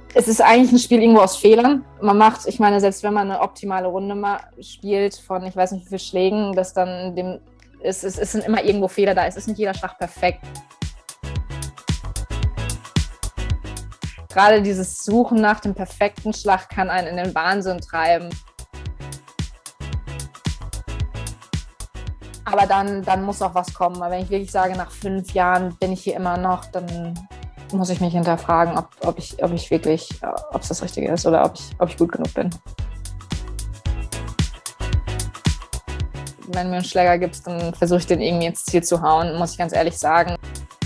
Es ist eigentlich ein Spiel irgendwo aus Fehlern. Ich meine, selbst wenn man eine optimale Runde mal spielt von, ich weiß nicht wie viel Schlägen, dass dann es sind immer irgendwo Fehler da. Es ist nicht jeder Schlag perfekt. Gerade dieses Suchen nach dem perfekten Schlag kann einen in den Wahnsinn treiben. Aber dann muss auch was kommen. Weil wenn ich wirklich sage, nach 5 Jahren bin ich hier immer noch, dann muss ich mich hinterfragen, ob es das Richtige ist oder ob ich gut genug bin. Wenn mir einen Schläger gibt, dann versuche ich den irgendwie ins Ziel zu hauen, muss ich ganz ehrlich sagen.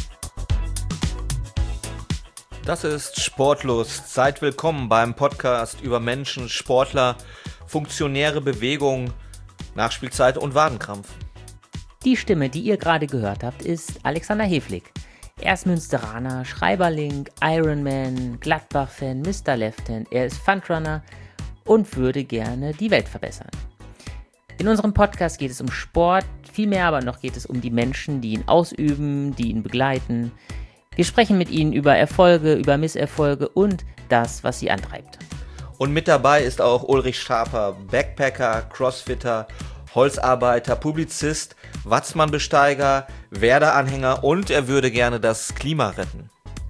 Das ist Sportlust. Seid willkommen beim Podcast über Menschen, Sportler, funktionäre Bewegung, Nachspielzeit und Wadenkrampf. Die Stimme, die ihr gerade gehört habt, ist Alexander Heflig. Er ist Münsteraner, Schreiberling, Ironman, Gladbach-Fan, Mr. Left-Hand. Er ist Fundrunner und würde gerne die Welt verbessern. In unserem Podcast geht es um Sport, viel mehr aber noch geht es um die Menschen, die ihn ausüben, die ihn begleiten. Wir sprechen mit ihnen über Erfolge, über Misserfolge und das, was sie antreibt. Und mit dabei ist auch Ulrich Schaper, Backpacker, Crossfitter, Holzarbeiter, Publizist, Watzmann-Besteiger, Werder-Anhänger und er würde gerne das Klima retten.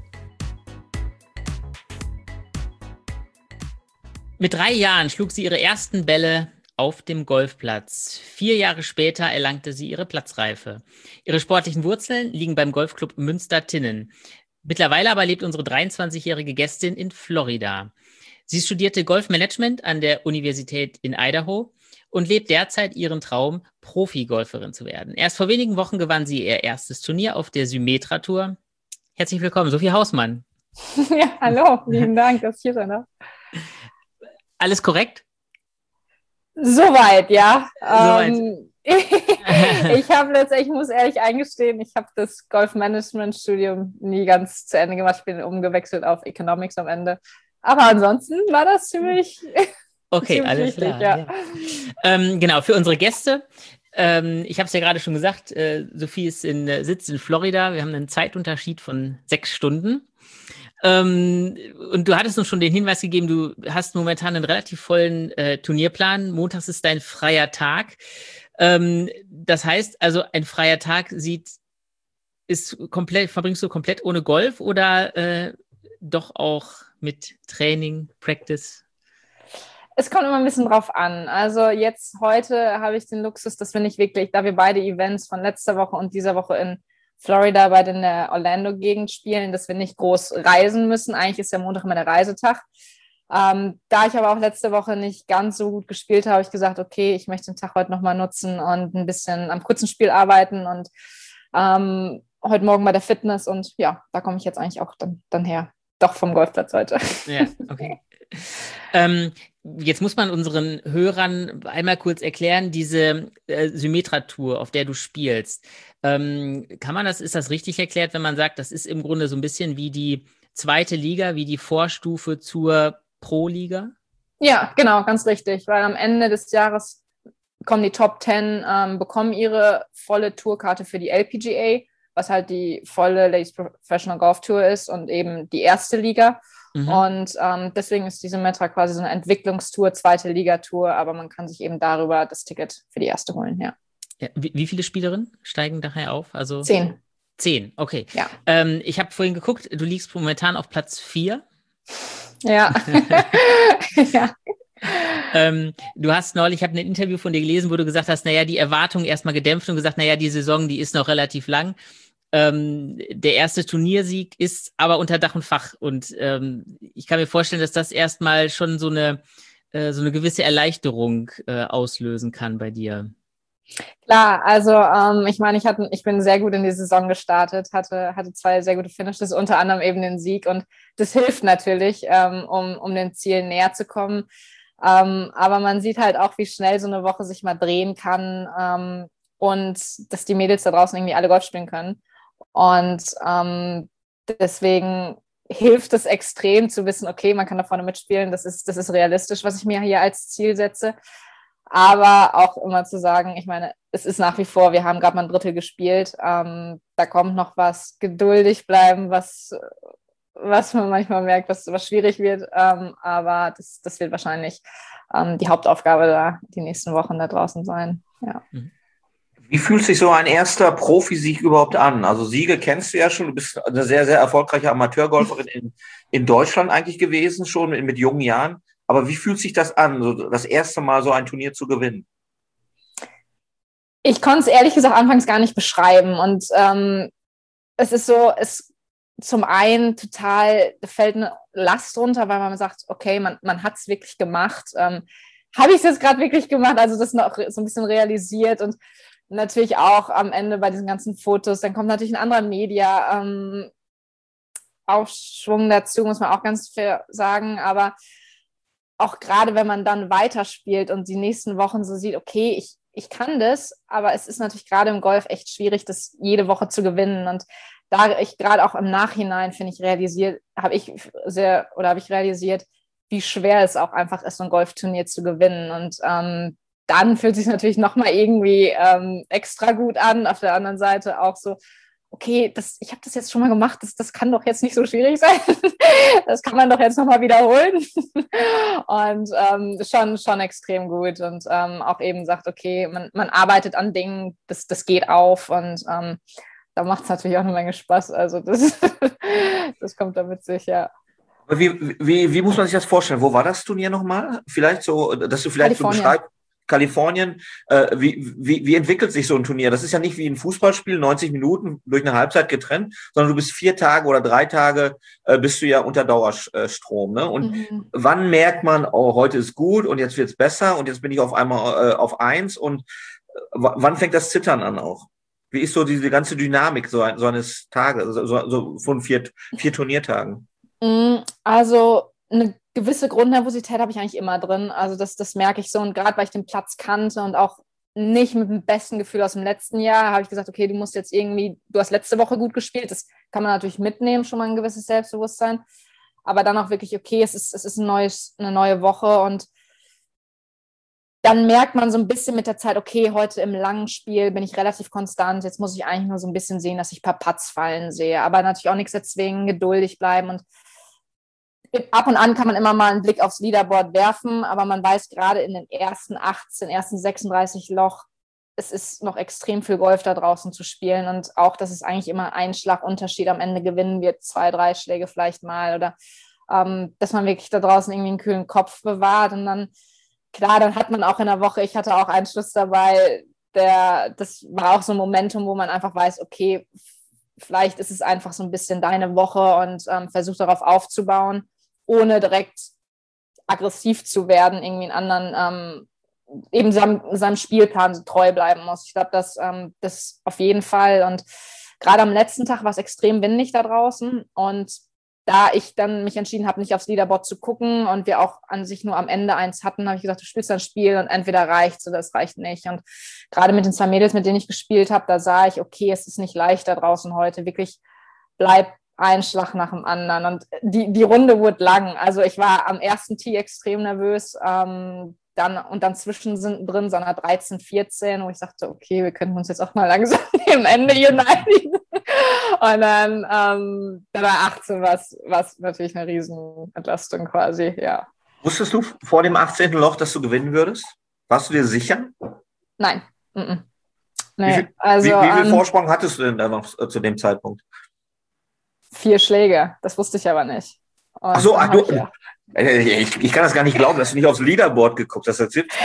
Mit 3 Jahren schlug sie ihre ersten Bälle auf dem Golfplatz. 4 Jahre später erlangte sie ihre Platzreife. Ihre sportlichen Wurzeln liegen beim Golfclub Münster-Tinnen. Mittlerweile aber lebt unsere 23-jährige Gästin in Florida. Sie studierte Golfmanagement an der Universität in Idaho und lebt derzeit ihren Traum, Profi-Golferin zu werden. Erst vor wenigen Wochen gewann sie ihr erstes Turnier auf der Symetra-Tour. Herzlich willkommen, Sophie Hausmann. Ja, hallo, vielen Dank, dass ich hier sein darf. Alles korrekt? Soweit, ja. Soweit. Ich muss ehrlich eingestehen, ich habe das Golfmanagement-Studium nie ganz zu Ende gemacht. Ich bin umgewechselt auf Economics am Ende. Aber ansonsten war das ziemlich... Okay, alles richtig, klar. ja. Genau, für unsere Gäste, ich habe es ja gerade schon gesagt, Sophie sitzt in Florida. Wir haben einen Zeitunterschied von 6 Stunden. Und du hattest uns schon den Hinweis gegeben, du hast momentan einen relativ vollen Turnierplan. Montags ist dein freier Tag. Das heißt, also ein freier Tag verbringst du komplett ohne Golf oder doch auch mit Training, Practice? Es kommt immer ein bisschen drauf an. Also heute habe ich den Luxus, dass wir nicht wirklich, da wir beide Events von letzter Woche und dieser Woche in Florida bei der Orlando-Gegend spielen, dass wir nicht groß reisen müssen. Eigentlich ist ja Montag immer der Reisetag. Da ich aber auch letzte Woche nicht ganz so gut gespielt habe, habe ich gesagt, okay, ich möchte den Tag heute nochmal nutzen und ein bisschen am kurzen Spiel arbeiten und heute Morgen bei der Fitness und ja, da komme ich jetzt eigentlich auch dann her. Doch vom Golfplatz heute. Ja, okay. Jetzt muss man unseren Hörern einmal kurz erklären, diese Symetra-Tour, auf der du spielst. Ist das richtig erklärt, wenn man sagt, das ist im Grunde so ein bisschen wie die zweite Liga, wie die Vorstufe zur Pro-Liga? Ja, genau, ganz richtig, weil am Ende des Jahres kommen die Top 10, bekommen ihre volle Tourkarte für die LPGA, was halt die volle Ladies Professional Golf Tour ist und eben die erste Liga. Mhm. Und deswegen ist diese Symetra quasi so eine Entwicklungstour, zweite Liga-Tour, aber man kann sich eben darüber das Ticket für die erste holen, ja. Ja, wie viele Spielerinnen steigen daher auf? Also 10. 10, okay. Ja. Ich habe vorhin geguckt, du liegst momentan auf Platz 4. Ja. Ja. Du hast neulich, ich habe ein Interview von dir gelesen, wo du gesagt hast, naja, die Erwartungen erstmal gedämpft und gesagt, naja, die Saison, die ist noch relativ lang. Der erste Turniersieg ist aber unter Dach und Fach und ich kann mir vorstellen, dass das erstmal schon so eine gewisse Erleichterung auslösen kann bei dir. Klar, also ich meine, ich bin sehr gut in die Saison gestartet, hatte 2 sehr gute Finishes, unter anderem eben den Sieg und das hilft natürlich, um den Zielen näher zu kommen. Aber man sieht halt auch, wie schnell so eine Woche sich mal drehen kann und dass die Mädels da draußen irgendwie alle Golf spielen können. Und deswegen hilft es extrem zu wissen, okay, man kann da vorne mitspielen, das ist realistisch, was ich mir hier als Ziel setze. Aber auch immer zu sagen, ich meine, es ist nach wie vor, wir haben gerade mal ein Drittel gespielt, da kommt noch was, geduldig bleiben, was was man manchmal merkt, was schwierig wird. Aber das wird wahrscheinlich die Hauptaufgabe da die nächsten Wochen da draußen sein. Ja. Wie fühlt sich so ein erster Profisieg überhaupt an? Also Siege kennst du ja schon, du bist eine sehr, sehr erfolgreiche Amateurgolferin in Deutschland eigentlich gewesen, schon mit jungen Jahren. Aber wie fühlt sich das an, so das erste Mal so ein Turnier zu gewinnen? Ich konnte es ehrlich gesagt anfangs gar nicht beschreiben. Und es ist so, zum einen total, da fällt eine Last runter, weil man sagt, okay, man hat es wirklich gemacht. Habe ich es jetzt gerade wirklich gemacht? Also das noch so ein bisschen realisiert und natürlich auch am Ende bei diesen ganzen Fotos, dann kommt natürlich ein anderer Media-Aufschwung dazu, muss man auch ganz fair sagen, aber auch gerade wenn man dann weiterspielt und die nächsten Wochen so sieht, okay, ich kann das, aber es ist natürlich gerade im Golf echt schwierig, das jede Woche zu gewinnen. Und da ich gerade auch im Nachhinein, finde ich, habe ich realisiert, wie schwer es auch einfach ist, so ein Golfturnier zu gewinnen. Und dann fühlt es sich natürlich nochmal irgendwie extra gut an. Auf der anderen Seite auch so, okay, ich habe das jetzt schon mal gemacht, das kann doch jetzt nicht so schwierig sein. Das kann man doch jetzt nochmal wiederholen. Und schon extrem gut. Und auch eben sagt, okay, man arbeitet an Dingen, das geht auf. Und da macht es natürlich auch eine Menge Spaß. Also das kommt damit sicher. Wie muss man sich das vorstellen? Wo war das Turnier nochmal? Vielleicht so, dass du vielleicht so beschreibst. Kalifornien, wie entwickelt sich so ein Turnier? Das ist ja nicht wie ein Fußballspiel, 90 Minuten durch eine Halbzeit getrennt, sondern du bist 4 Tage oder 3 Tage bist du ja unter Dauerstrom. Ne? Und wann merkt man, oh, heute ist gut und jetzt wird's besser und jetzt bin ich auf einmal auf 1 und wann fängt das Zittern an auch? Wie ist so diese ganze Dynamik so eines Tages, so von 4 Turniertagen? Also eine gewisse Grundnervosität habe ich eigentlich immer drin. Also das merke ich so. Und gerade weil ich den Platz kannte und auch nicht mit dem besten Gefühl aus dem letzten Jahr, habe ich gesagt, okay, du hast letzte Woche gut gespielt. Das kann man natürlich mitnehmen, schon mal ein gewisses Selbstbewusstsein. Aber dann auch wirklich, okay, es ist eine neue Woche. Und dann merkt man so ein bisschen mit der Zeit, okay, heute im langen Spiel bin ich relativ konstant. Jetzt muss ich eigentlich nur so ein bisschen sehen, dass ich ein paar Putts fallen sehe. Aber natürlich auch nichts erzwingen, geduldig bleiben. Und ab und an kann man immer mal einen Blick aufs Leaderboard werfen, aber man weiß gerade in den ersten 36 Loch, es ist noch extrem viel Golf da draußen zu spielen und auch, dass es eigentlich immer einen Schlagunterschied am Ende gewinnen wird, 2, 3 Schläge vielleicht mal oder dass man wirklich da draußen irgendwie einen kühlen Kopf bewahrt und dann, klar, dann hat man auch in der Woche, ich hatte auch einen Schluss dabei, das war auch so ein Momentum, wo man einfach weiß, okay, vielleicht ist es einfach so ein bisschen deine Woche und versucht darauf aufzubauen, ohne direkt aggressiv zu werden, irgendwie einen anderen, eben seinem Spielplan so treu bleiben muss. Ich glaube, das auf jeden Fall. Und gerade am letzten Tag war es extrem windig da draußen. Und da ich dann mich entschieden habe, nicht aufs Leaderboard zu gucken und wir auch an sich nur am Ende eins hatten, habe ich gesagt, du spielst ein Spiel und entweder reicht's oder es reicht nicht. Und gerade mit den 2 Mädels, mit denen ich gespielt habe, da sah ich, okay, es ist nicht leicht da draußen heute. Wirklich bleibt ein Schlag nach dem anderen. Und die Runde wurde lang. Also ich war am ersten Tee extrem nervös, dann zwischendrin so einer 13, 14, wo ich sagte, okay, wir könnten uns jetzt auch mal langsam dem Ende hier neigen. Und dann bei 18 war es natürlich eine Riesenentlastung quasi, ja. Wusstest du vor dem 18. Loch, dass du gewinnen würdest? Warst du dir sicher? Nein. Nee. Wie viel Vorsprung hattest du denn da noch zu dem Zeitpunkt? 4 Schläge, das wusste ich aber nicht. Und ich kann das gar nicht glauben, dass du nicht aufs Leaderboard geguckt hast. Das gibt's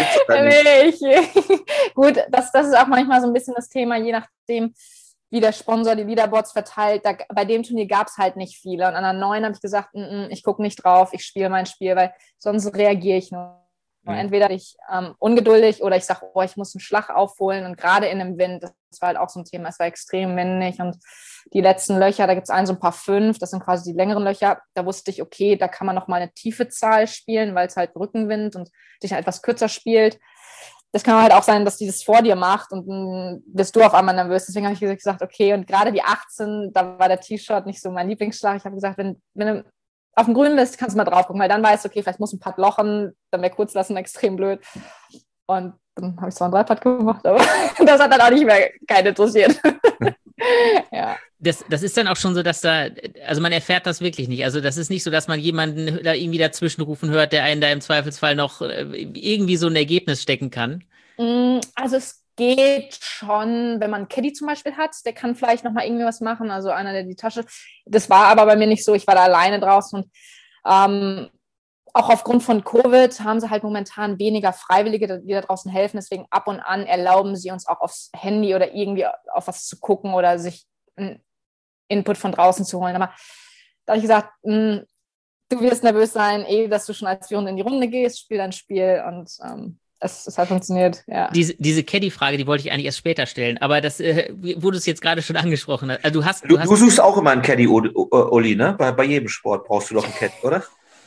Gut, das ist auch manchmal so ein bisschen das Thema, je nachdem, wie der Sponsor die Leaderboards verteilt. Bei dem Turnier gab es halt nicht viele. Und an der 9 habe ich gesagt, ich gucke nicht drauf, ich spiele mein Spiel, weil sonst reagiere ich nur. Entweder ich ungeduldig oder ich sage, ich muss einen Schlag aufholen. Und gerade in dem Wind, das war halt auch so ein Thema, es war extrem windig. Und die letzten Löcher, da gibt es so ein paar 5, das sind quasi die längeren Löcher. Da wusste ich, okay, da kann man noch mal eine tiefe Zahl spielen, weil es halt Rückenwind und sich halt etwas kürzer spielt. Das kann halt auch sein, dass die das vor dir macht und dann bist du auf einmal nervös. Deswegen habe ich gesagt, okay, und gerade die 18, da war der T-Shirt nicht so mein Lieblingsschlag. Ich habe gesagt, wenn du auf dem Grünen bist, kannst du mal drauf gucken, weil dann weißt du, okay, vielleicht muss ein Putt lochen, dann wäre kurz lassen extrem blöd. Und dann habe ich zwar einen 3-Putt gemacht, aber das hat dann auch nicht mehr keinen interessiert. Ja. Das ist dann auch schon so, dass also man erfährt das wirklich nicht. Also das ist nicht so, dass man jemanden da irgendwie dazwischen rufen hört, der einen da im Zweifelsfall noch irgendwie so ein Ergebnis stecken kann. Also es geht schon, wenn man einen Caddy zum Beispiel hat, der kann vielleicht nochmal irgendwie was machen, also einer, der die Tasche, das war aber bei mir nicht so, ich war da alleine draußen und auch aufgrund von Covid haben sie halt momentan weniger Freiwillige, die da draußen helfen, deswegen ab und an erlauben sie uns auch aufs Handy oder irgendwie auf was zu gucken oder sich einen Input von draußen zu holen, aber da habe ich gesagt, du wirst nervös sein, dass du schon als Führende in die Runde gehst, spiel dein Spiel und es hat funktioniert, ja. Diese Caddy-Frage, die wollte ich eigentlich erst später stellen, aber das, wo du es jetzt gerade schon angesprochen hast. Also du suchst auch immer einen Caddy, Uli, ne? Bei jedem Sport brauchst du doch einen Caddy, oder?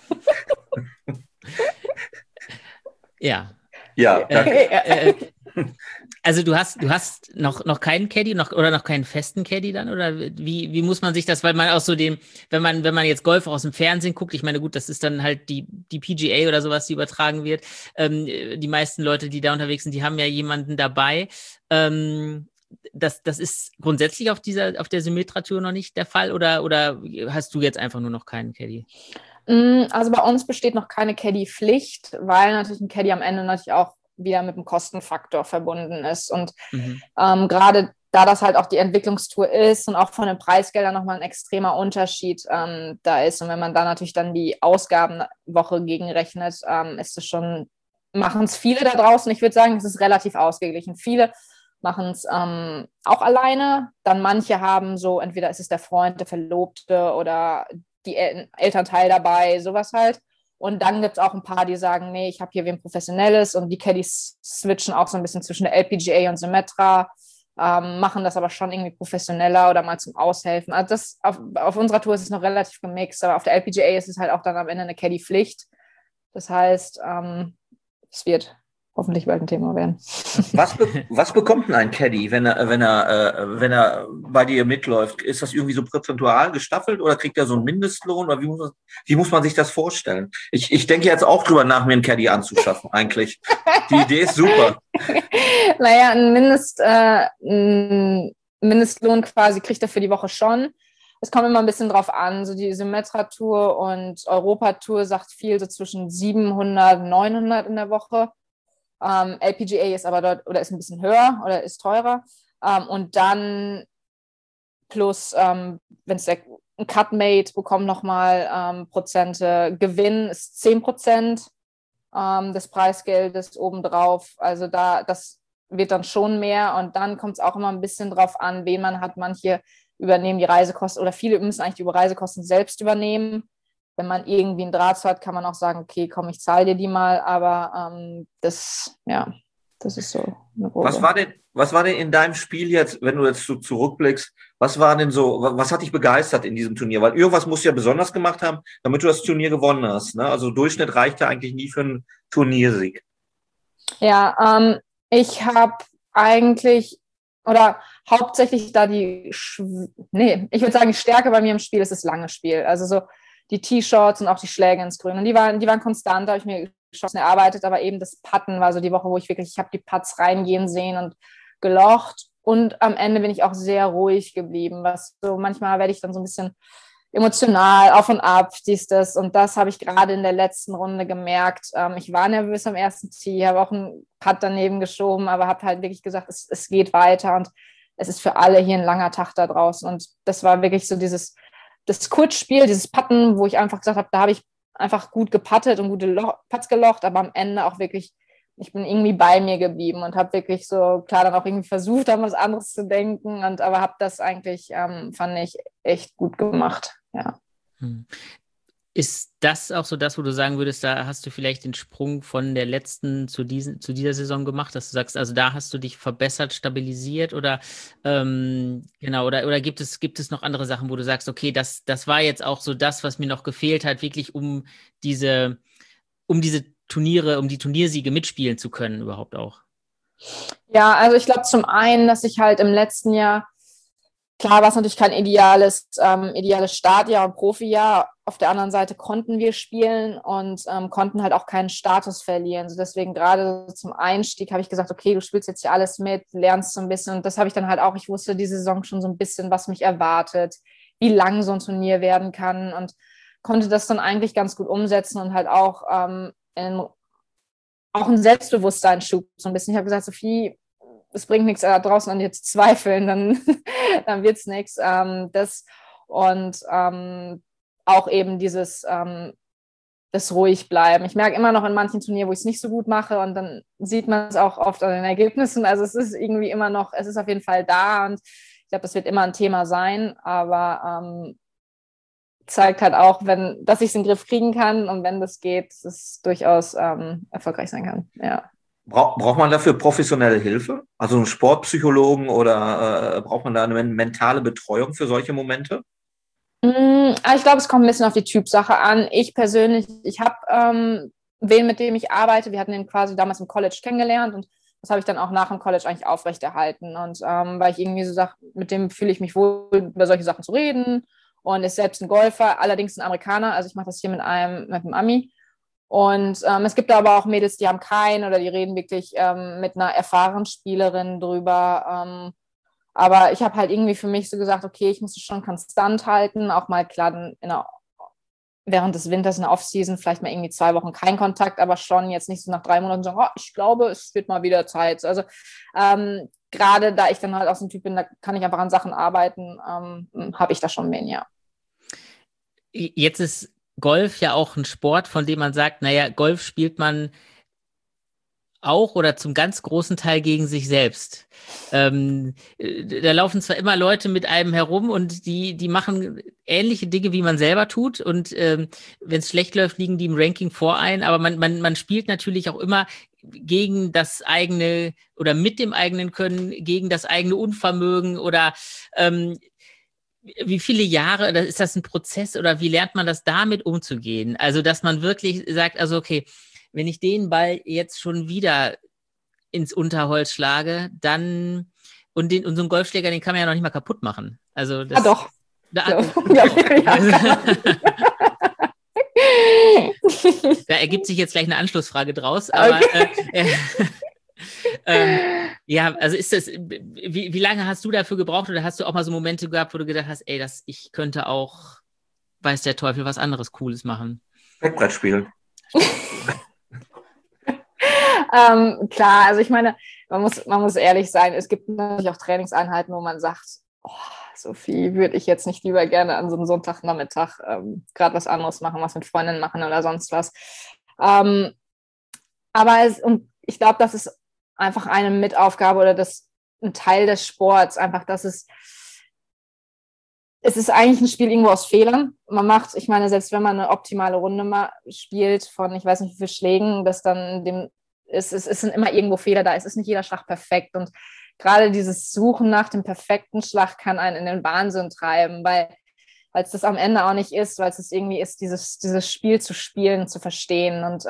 Ja. Ja, danke. Also du hast noch keinen Caddy oder noch keinen festen Caddy dann? Oder wie muss man sich das, weil man aus so wenn man jetzt Golf aus dem Fernsehen guckt, ich meine, gut, das ist dann halt die PGA oder sowas, die übertragen wird. Die meisten Leute, die da unterwegs sind, die haben ja jemanden dabei. Das ist grundsätzlich auf der Symmetra-Tour noch nicht der Fall oder hast du jetzt einfach nur noch keinen Caddy? Also bei uns besteht noch keine Caddy-Pflicht, weil natürlich ein Caddy am Ende natürlich auch wieder mit dem Kostenfaktor verbunden ist. Und gerade da das halt auch die Entwicklungstour ist und auch von den Preisgeldern nochmal ein extremer Unterschied da ist. Und wenn man da natürlich dann die Ausgabenwoche gegenrechnet, ist es schon, machen es viele da draußen. Ich würde sagen, es ist relativ ausgeglichen. Viele machen es auch alleine. Dann manche haben so, entweder ist es der Freund, der Verlobte oder die Elternteil dabei, sowas halt. Und dann gibt es auch ein paar, die sagen, nee, ich habe hier wen Professionelles und die Caddies switchen auch so ein bisschen zwischen der LPGA und Symetra, machen das aber schon irgendwie professioneller oder mal zum Aushelfen. Also das auf unserer Tour ist es noch relativ gemixt, aber auf der LPGA ist es halt auch dann am Ende eine Caddy-Pflicht. Das heißt, es wird hoffentlich bald ein Thema werden. Was bekommt denn ein Caddy, wenn er bei dir mitläuft? Ist das irgendwie so prozentual gestaffelt oder kriegt er so einen Mindestlohn? Oder wie muss man sich das vorstellen? Ich denke jetzt auch drüber nach, mir einen Caddy anzuschaffen, eigentlich. Die Idee ist super. Naja, ein Mindestlohn quasi kriegt er für die Woche schon. Es kommt immer ein bisschen drauf an. So die Symetra-Tour und Europa-Tour sagt viel so zwischen 700, 900 in der Woche. LPGA ist aber dort oder ist ein bisschen höher oder ist teurer. Und dann plus, wenn es ein Cutmate bekommt nochmal Prozente. Gewinn ist 10% des Preisgeldes obendrauf. Also das wird dann schon mehr. Und dann kommt es auch immer ein bisschen drauf an, wen man hat. Manche übernehmen die Reisekosten oder viele müssen eigentlich die Reisekosten selbst übernehmen. Wenn man irgendwie einen Draht hat, kann man auch sagen, okay, komm, ich zahle dir die mal, aber das ist so eine grobe. Was war denn in deinem Spiel jetzt, wenn du jetzt so zurückblickst, was hat dich begeistert in diesem Turnier? Weil irgendwas musst du ja besonders gemacht haben, damit du das Turnier gewonnen hast, ne? Also Durchschnitt reicht ja eigentlich nie für einen Turniersieg. Ja, ich habe eigentlich oder hauptsächlich da ich würde sagen, die Stärke bei mir im Spiel ist das lange Spiel. Also so die T-Shots und auch die Schläge ins Grün. Und die waren konstant, da habe ich mir Chancen erarbeitet, aber eben das Putten war so die Woche, wo ich habe die Putts reingehen sehen und gelocht. Und am Ende bin ich auch sehr ruhig geblieben, was so manchmal werde ich dann so ein bisschen emotional, auf und ab, das. Und das habe ich gerade in der letzten Runde gemerkt. Ich war nervös am ersten Tee, habe auch einen Putt daneben geschoben, aber habe halt wirklich gesagt, es geht weiter und es ist für alle hier ein langer Tag da draußen. Und das war wirklich so das Kurzspiel, dieses Putten, wo ich einfach gesagt habe, da habe ich einfach gut geputtet und gute Putts gelocht, aber am Ende auch wirklich, ich bin irgendwie bei mir geblieben und habe wirklich so, klar, dann auch irgendwie versucht, an was anderes zu denken, aber habe das eigentlich, fand ich, echt gut gemacht, ja. Ist das auch so das, wo du sagen würdest, da hast du vielleicht den Sprung von der letzten zu dieser Saison gemacht, dass du sagst, also da hast du dich verbessert, stabilisiert oder genau, oder gibt es noch andere Sachen, wo du sagst, okay, das war jetzt auch so das, was mir noch gefehlt hat, wirklich um diese Turniere, um die Turniersiege mitspielen zu können überhaupt auch? Ja, also ich glaube zum einen, dass ich halt im letzten Jahr, klar war es natürlich kein ideales Startjahr und Profijahr, auf der anderen Seite konnten wir spielen und konnten halt auch keinen Status verlieren. Also deswegen gerade zum Einstieg habe ich gesagt, okay, du spielst jetzt hier alles mit, lernst so ein bisschen. Und das habe ich dann halt auch, ich wusste diese Saison schon so ein bisschen, was mich erwartet, wie lang so ein Turnier werden kann und konnte das dann eigentlich ganz gut umsetzen und halt auch auch ein Selbstbewusstseinsschub so ein bisschen. Ich habe gesagt, Sophie, es bringt nichts da draußen an dir zu zweifeln, dann wird es nichts. Auch eben dieses das ruhig bleiben. Ich merke immer noch in manchen Turnieren, wo ich es nicht so gut mache und dann sieht man es auch oft an den Ergebnissen. Also es ist irgendwie immer noch, es ist auf jeden Fall da und ich glaube, das wird immer ein Thema sein, aber zeigt halt auch, dass ich es in den Griff kriegen kann und wenn das geht, dass es durchaus erfolgreich sein kann. Ja. Braucht man dafür professionelle Hilfe? Also einen Sportpsychologen oder braucht man da eine mentale Betreuung für solche Momente? Ich glaube, es kommt ein bisschen auf die Typsache an. Ich persönlich, ich habe wen, mit dem ich arbeite. Wir hatten den quasi damals im College kennengelernt und das habe ich dann auch nach dem College eigentlich aufrechterhalten. Und weil ich irgendwie so sage, mit dem fühle ich mich wohl, über solche Sachen zu reden. Und ist selbst ein Golfer, allerdings ein Amerikaner. Also ich mache das hier mit einem Ami. Und es gibt aber auch Mädels, die haben keinen oder die reden wirklich mit einer erfahrenen Spielerin drüber. Aber ich habe halt irgendwie für mich so gesagt, okay, ich muss es schon konstant halten. Auch mal klar während des Winters in der Offseason vielleicht mal irgendwie 2 Wochen kein Kontakt, aber schon jetzt nicht so nach 3 Monaten sagen, oh, ich glaube, es wird mal wieder Zeit. Also gerade da ich dann halt auch so ein Typ bin, da kann ich einfach an Sachen arbeiten, habe ich da schon wen, ja. Jetzt ist Golf ja auch ein Sport, von dem man sagt, naja, Golf spielt man auch oder zum ganz großen Teil gegen sich selbst. Da laufen zwar immer Leute mit einem herum und die machen ähnliche Dinge, wie man selber tut und wenn es schlecht läuft, liegen die im Ranking vor ein, aber man spielt natürlich auch immer gegen das eigene oder mit dem eigenen Können, gegen das eigene Unvermögen oder wie viele Jahre, oder ist das ein Prozess oder wie lernt man das damit umzugehen? Also, dass man wirklich sagt, also okay, wenn ich den Ball jetzt schon wieder ins Unterholz schlage, dann und so einen Golfschläger, den kann man ja noch nicht mal kaputt machen. Also das, doch. Da ergibt sich jetzt gleich eine Anschlussfrage draus, aber ja, also ist das, wie lange hast du dafür gebraucht oder hast du auch mal so Momente gehabt, wo du gedacht hast, ey, ich könnte auch, weiß der Teufel, was anderes Cooles machen? Backbrett spielen. Klar, also ich meine, man muss ehrlich sein, es gibt natürlich auch Trainingseinheiten, wo man sagt, oh, Sophie, würde ich jetzt nicht lieber gerne an so einem Sonntagnachmittag gerade was anderes machen, was mit Freundinnen machen oder sonst was. Und ich glaube, das ist einfach eine Mitaufgabe oder ein Teil des Sports, einfach, dass es ist eigentlich ein Spiel irgendwo aus Fehlern. Ich meine, selbst wenn man eine optimale Runde spielt von, ich weiß nicht wie viele Schlägen, dass dann es sind immer irgendwo Fehler da. Es ist nicht jeder Schlag perfekt. Und gerade dieses Suchen nach dem perfekten Schlag kann einen in den Wahnsinn treiben, weil es das am Ende auch nicht ist, weil es irgendwie ist, dieses Spiel zu spielen, zu verstehen. Und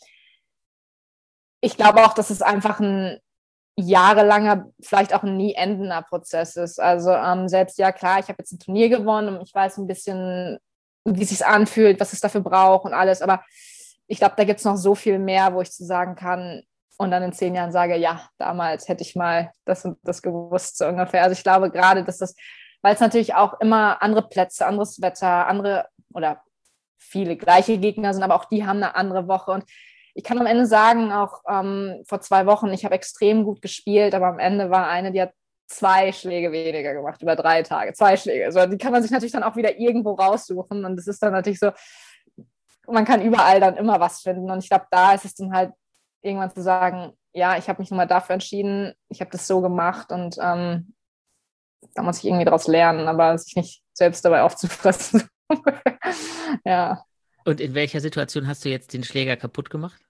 ich glaube auch, dass es einfach ein jahrelanger, vielleicht auch ein nie endender Prozess ist. Also selbst, ja klar, ich habe jetzt ein Turnier gewonnen und ich weiß ein bisschen, wie es sich anfühlt, was es dafür braucht und alles, aber ich glaube, da gibt es noch so viel mehr, wo ich zu sagen kann und dann in 10 Jahren sage, ja, damals hätte ich mal das und das gewusst, so ungefähr. Also ich glaube gerade, dass weil es natürlich auch immer andere Plätze, anderes Wetter, andere oder viele gleiche Gegner sind, aber auch die haben eine andere Woche und ich kann am Ende sagen, auch vor 2 Wochen, ich habe extrem gut gespielt, aber am Ende war eine, die hat 2 Schläge weniger gemacht, über 3 Tage, 2 Schläge. Also die kann man sich natürlich dann auch wieder irgendwo raussuchen und das ist dann natürlich so, man kann überall dann immer was finden und ich glaube, da ist es dann halt irgendwann zu sagen, ja, ich habe mich nun mal dafür entschieden, ich habe das so gemacht und da muss ich irgendwie daraus lernen, aber sich nicht selbst dabei aufzufressen. Ja. Und in welcher Situation hast du jetzt den Schläger kaputt gemacht?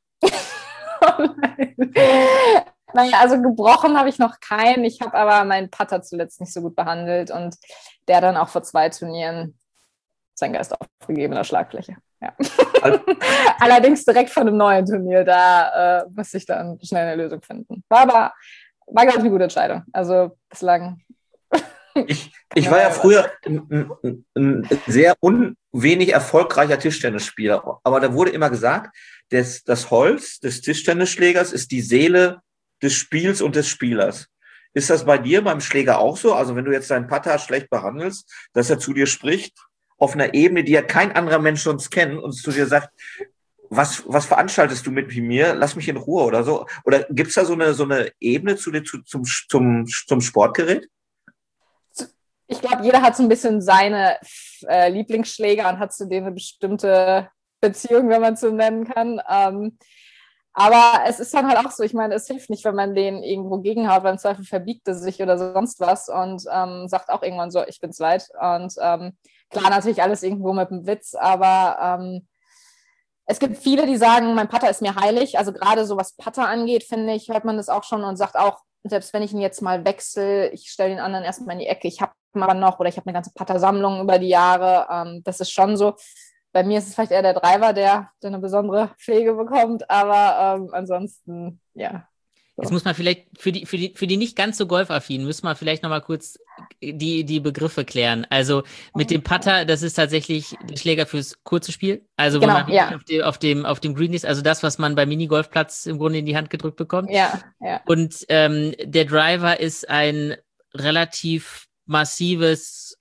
Naja, also gebrochen habe ich noch keinen. Ich habe aber meinen Putter zuletzt nicht so gut behandelt und der dann auch vor 2 Turnieren seinen Geist aufgegeben in der Schlagfläche. Ja. Allerdings direkt von einem neuen Turnier, da muss ich dann schnell eine Lösung finden. War, glaube ich, eine gute Entscheidung. Also bislang. Ich war ja früher ein sehr wenig erfolgreicher Tischtennisspieler. Aber da wurde immer gesagt, das Holz des Tischtennisschlägers ist die Seele des Spiels und des Spielers. Ist das bei dir beim Schläger auch so? Also wenn du jetzt deinen Putter schlecht behandelst, dass er zu dir spricht, auf einer Ebene, die ja kein anderer Mensch sonst kennt und zu dir sagt, was veranstaltest du mit mir? Lass mich in Ruhe oder so. Oder gibt's da so eine Ebene zum Sportgerät? Ich glaube, jeder hat so ein bisschen seine Lieblingsschläger und hat zu denen eine bestimmte Beziehung, wenn man es so nennen kann. Aber es ist dann halt auch so, ich meine, es hilft nicht, wenn man den irgendwo gegenhaut, weil im Zweifel verbiegt er sich oder sonst was und sagt auch irgendwann so, ich bin's leid. Und klar, natürlich alles irgendwo mit einem Witz, aber es gibt viele, die sagen, mein Putter ist mir heilig. Also gerade so was Putter angeht, finde ich, hört man das auch schon und sagt auch, selbst wenn ich ihn jetzt mal wechsle, ich stelle den anderen erstmal in die Ecke, ich habe ihn aber noch oder ich habe eine ganze Putter-Sammlung über die Jahre. Das ist schon so. Bei mir ist es vielleicht eher der Driver, der eine besondere Pflege bekommt, aber ansonsten, ja. So. Jetzt muss man vielleicht für die nicht ganz so golfaffinen, müssen wir vielleicht nochmal kurz die Begriffe klären. Also mit dem Putter, das ist tatsächlich der Schläger fürs kurze Spiel. Also genau, wenn man auf dem Green ist, also das, was man beim Minigolfplatz im Grunde in die Hand gedrückt bekommt. Ja. Und der Driver ist ein relativ massives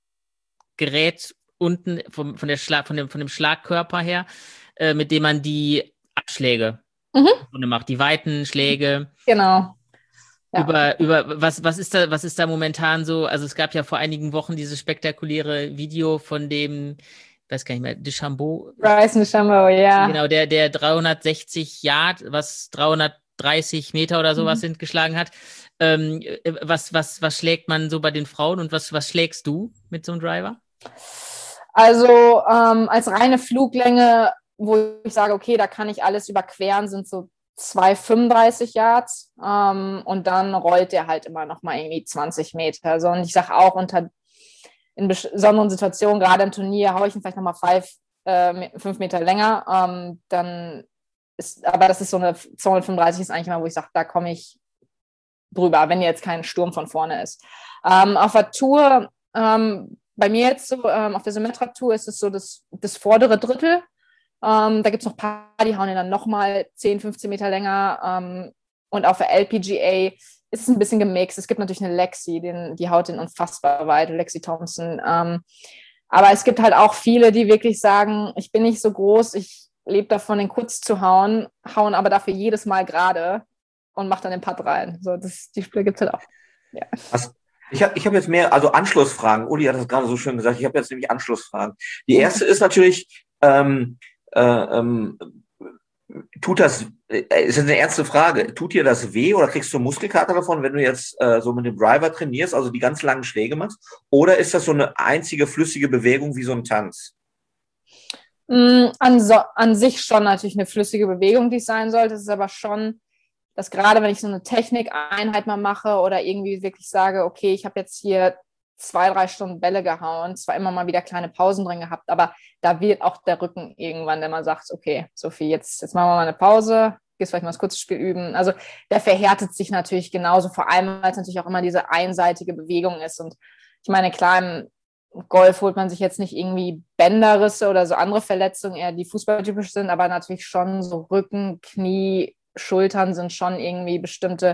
Gerät unten von dem Schlagkörper her, mit dem man die Abschläge macht, die weiten Schläge. Genau. Ja. Was ist da momentan so? Also es gab ja vor einigen Wochen dieses spektakuläre Video von dem, ich weiß gar nicht mehr, Bryson DeChambeau, ja. Genau, der 360 Yard, was 330 Meter oder sowas sind, geschlagen hat. Was schlägt man so bei den Frauen und was schlägst du mit so einem Driver? Also als reine Fluglänge, wo ich sage, okay, da kann ich alles überqueren, sind so 235 Yards und dann rollt der halt immer noch mal irgendwie 20 Meter. Also, und ich sage auch, in besonderen Situationen, gerade im Turnier, haue ich ihn vielleicht noch mal 5 Meter länger. Dann ist, aber das ist so eine 235 ist eigentlich immer, wo ich sage, da komme ich drüber, wenn jetzt kein Sturm von vorne ist. Auf der Tour, bei mir jetzt so, auf der Symmetra-Tour ist es so das vordere Drittel. Da gibt es noch ein paar, die hauen ihn dann nochmal 10, 15 Meter länger. Und auf der LPGA ist es ein bisschen gemixt. Es gibt natürlich eine Lexi, die haut den unfassbar weit, Lexi Thompson. Aber es gibt halt auch viele, die wirklich sagen, ich bin nicht so groß, ich lebe davon, den kurz zu hauen aber dafür jedes Mal gerade und mache dann den Putt rein. So, die Spiele gibt es halt auch. Ja. Ich hab jetzt mehr, also Anschlussfragen. Uli hat das gerade so schön gesagt. Ich habe jetzt nämlich Anschlussfragen. Die erste ist natürlich, ist das eine ernste Frage. Tut dir das weh oder kriegst du Muskelkater davon, wenn du jetzt so mit dem Driver trainierst, also die ganz langen Schläge machst? Oder ist das so eine einzige flüssige Bewegung wie so ein Tanz? An sich schon natürlich eine flüssige Bewegung, die es sein sollte. Es ist aber schon, dass gerade wenn ich so eine Technikeinheit mal mache oder irgendwie wirklich sage, okay, ich habe jetzt hier 2-3 Stunden Bälle gehauen, zwar immer mal wieder kleine Pausen drin gehabt, aber da wird auch der Rücken irgendwann, wenn man sagt, okay, Sophie, jetzt machen wir mal eine Pause, gehst vielleicht mal das kurze Spiel üben. Also der verhärtet sich natürlich genauso, vor allem, weil es natürlich auch immer diese einseitige Bewegung ist. Und ich meine, klar, im Golf holt man sich jetzt nicht irgendwie Bänderrisse oder so andere Verletzungen, eher die fußballtypisch sind, aber natürlich schon so Rücken, Knie, Schultern sind schon irgendwie bestimmte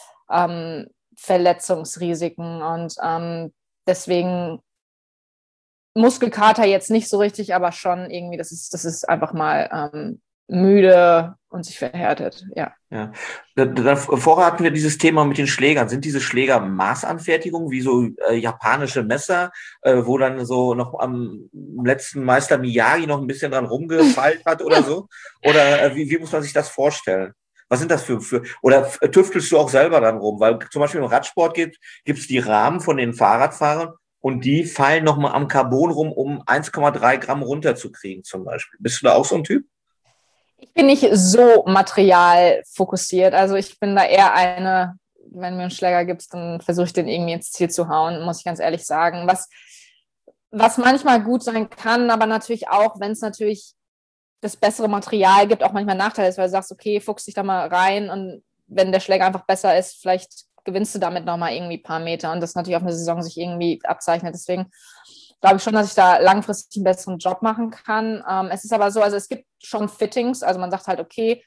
Verletzungsrisiken und deswegen Muskelkater jetzt nicht so richtig, aber schon irgendwie, das ist einfach mal müde und sich verhärtet, ja. Vorher hatten wir dieses Thema mit den Schlägern. Sind diese Schläger Maßanfertigungen, wie so japanische Messer, wo dann so noch am letzten Meister Miyagi noch ein bisschen dran rumgefeilt hat oder so? Oder wie muss man sich das vorstellen? Was sind das für oder tüftelst du auch selber dann rum? Weil zum Beispiel im Radsport gibt es die Rahmen von den Fahrradfahrern und die fallen nochmal am Carbon rum, um 1,3 Gramm runterzukriegen zum Beispiel. Bist du da auch so ein Typ? Ich bin nicht so materialfokussiert. Also ich bin da eher eine, wenn mir einen Schläger gibt, dann versuche ich den irgendwie ins Ziel zu hauen, muss ich ganz ehrlich sagen. Was manchmal gut sein kann, aber natürlich auch, wenn es natürlich das bessere Material gibt, auch manchmal Nachteile ist, weil du sagst, okay, fuchs dich da mal rein und wenn der Schläger einfach besser ist, vielleicht gewinnst du damit nochmal irgendwie ein paar Meter und das natürlich auf eine Saison sich irgendwie abzeichnet. Deswegen glaube ich schon, dass ich da langfristig einen besseren Job machen kann. Es ist aber so, also es gibt schon Fittings, also man sagt halt, okay,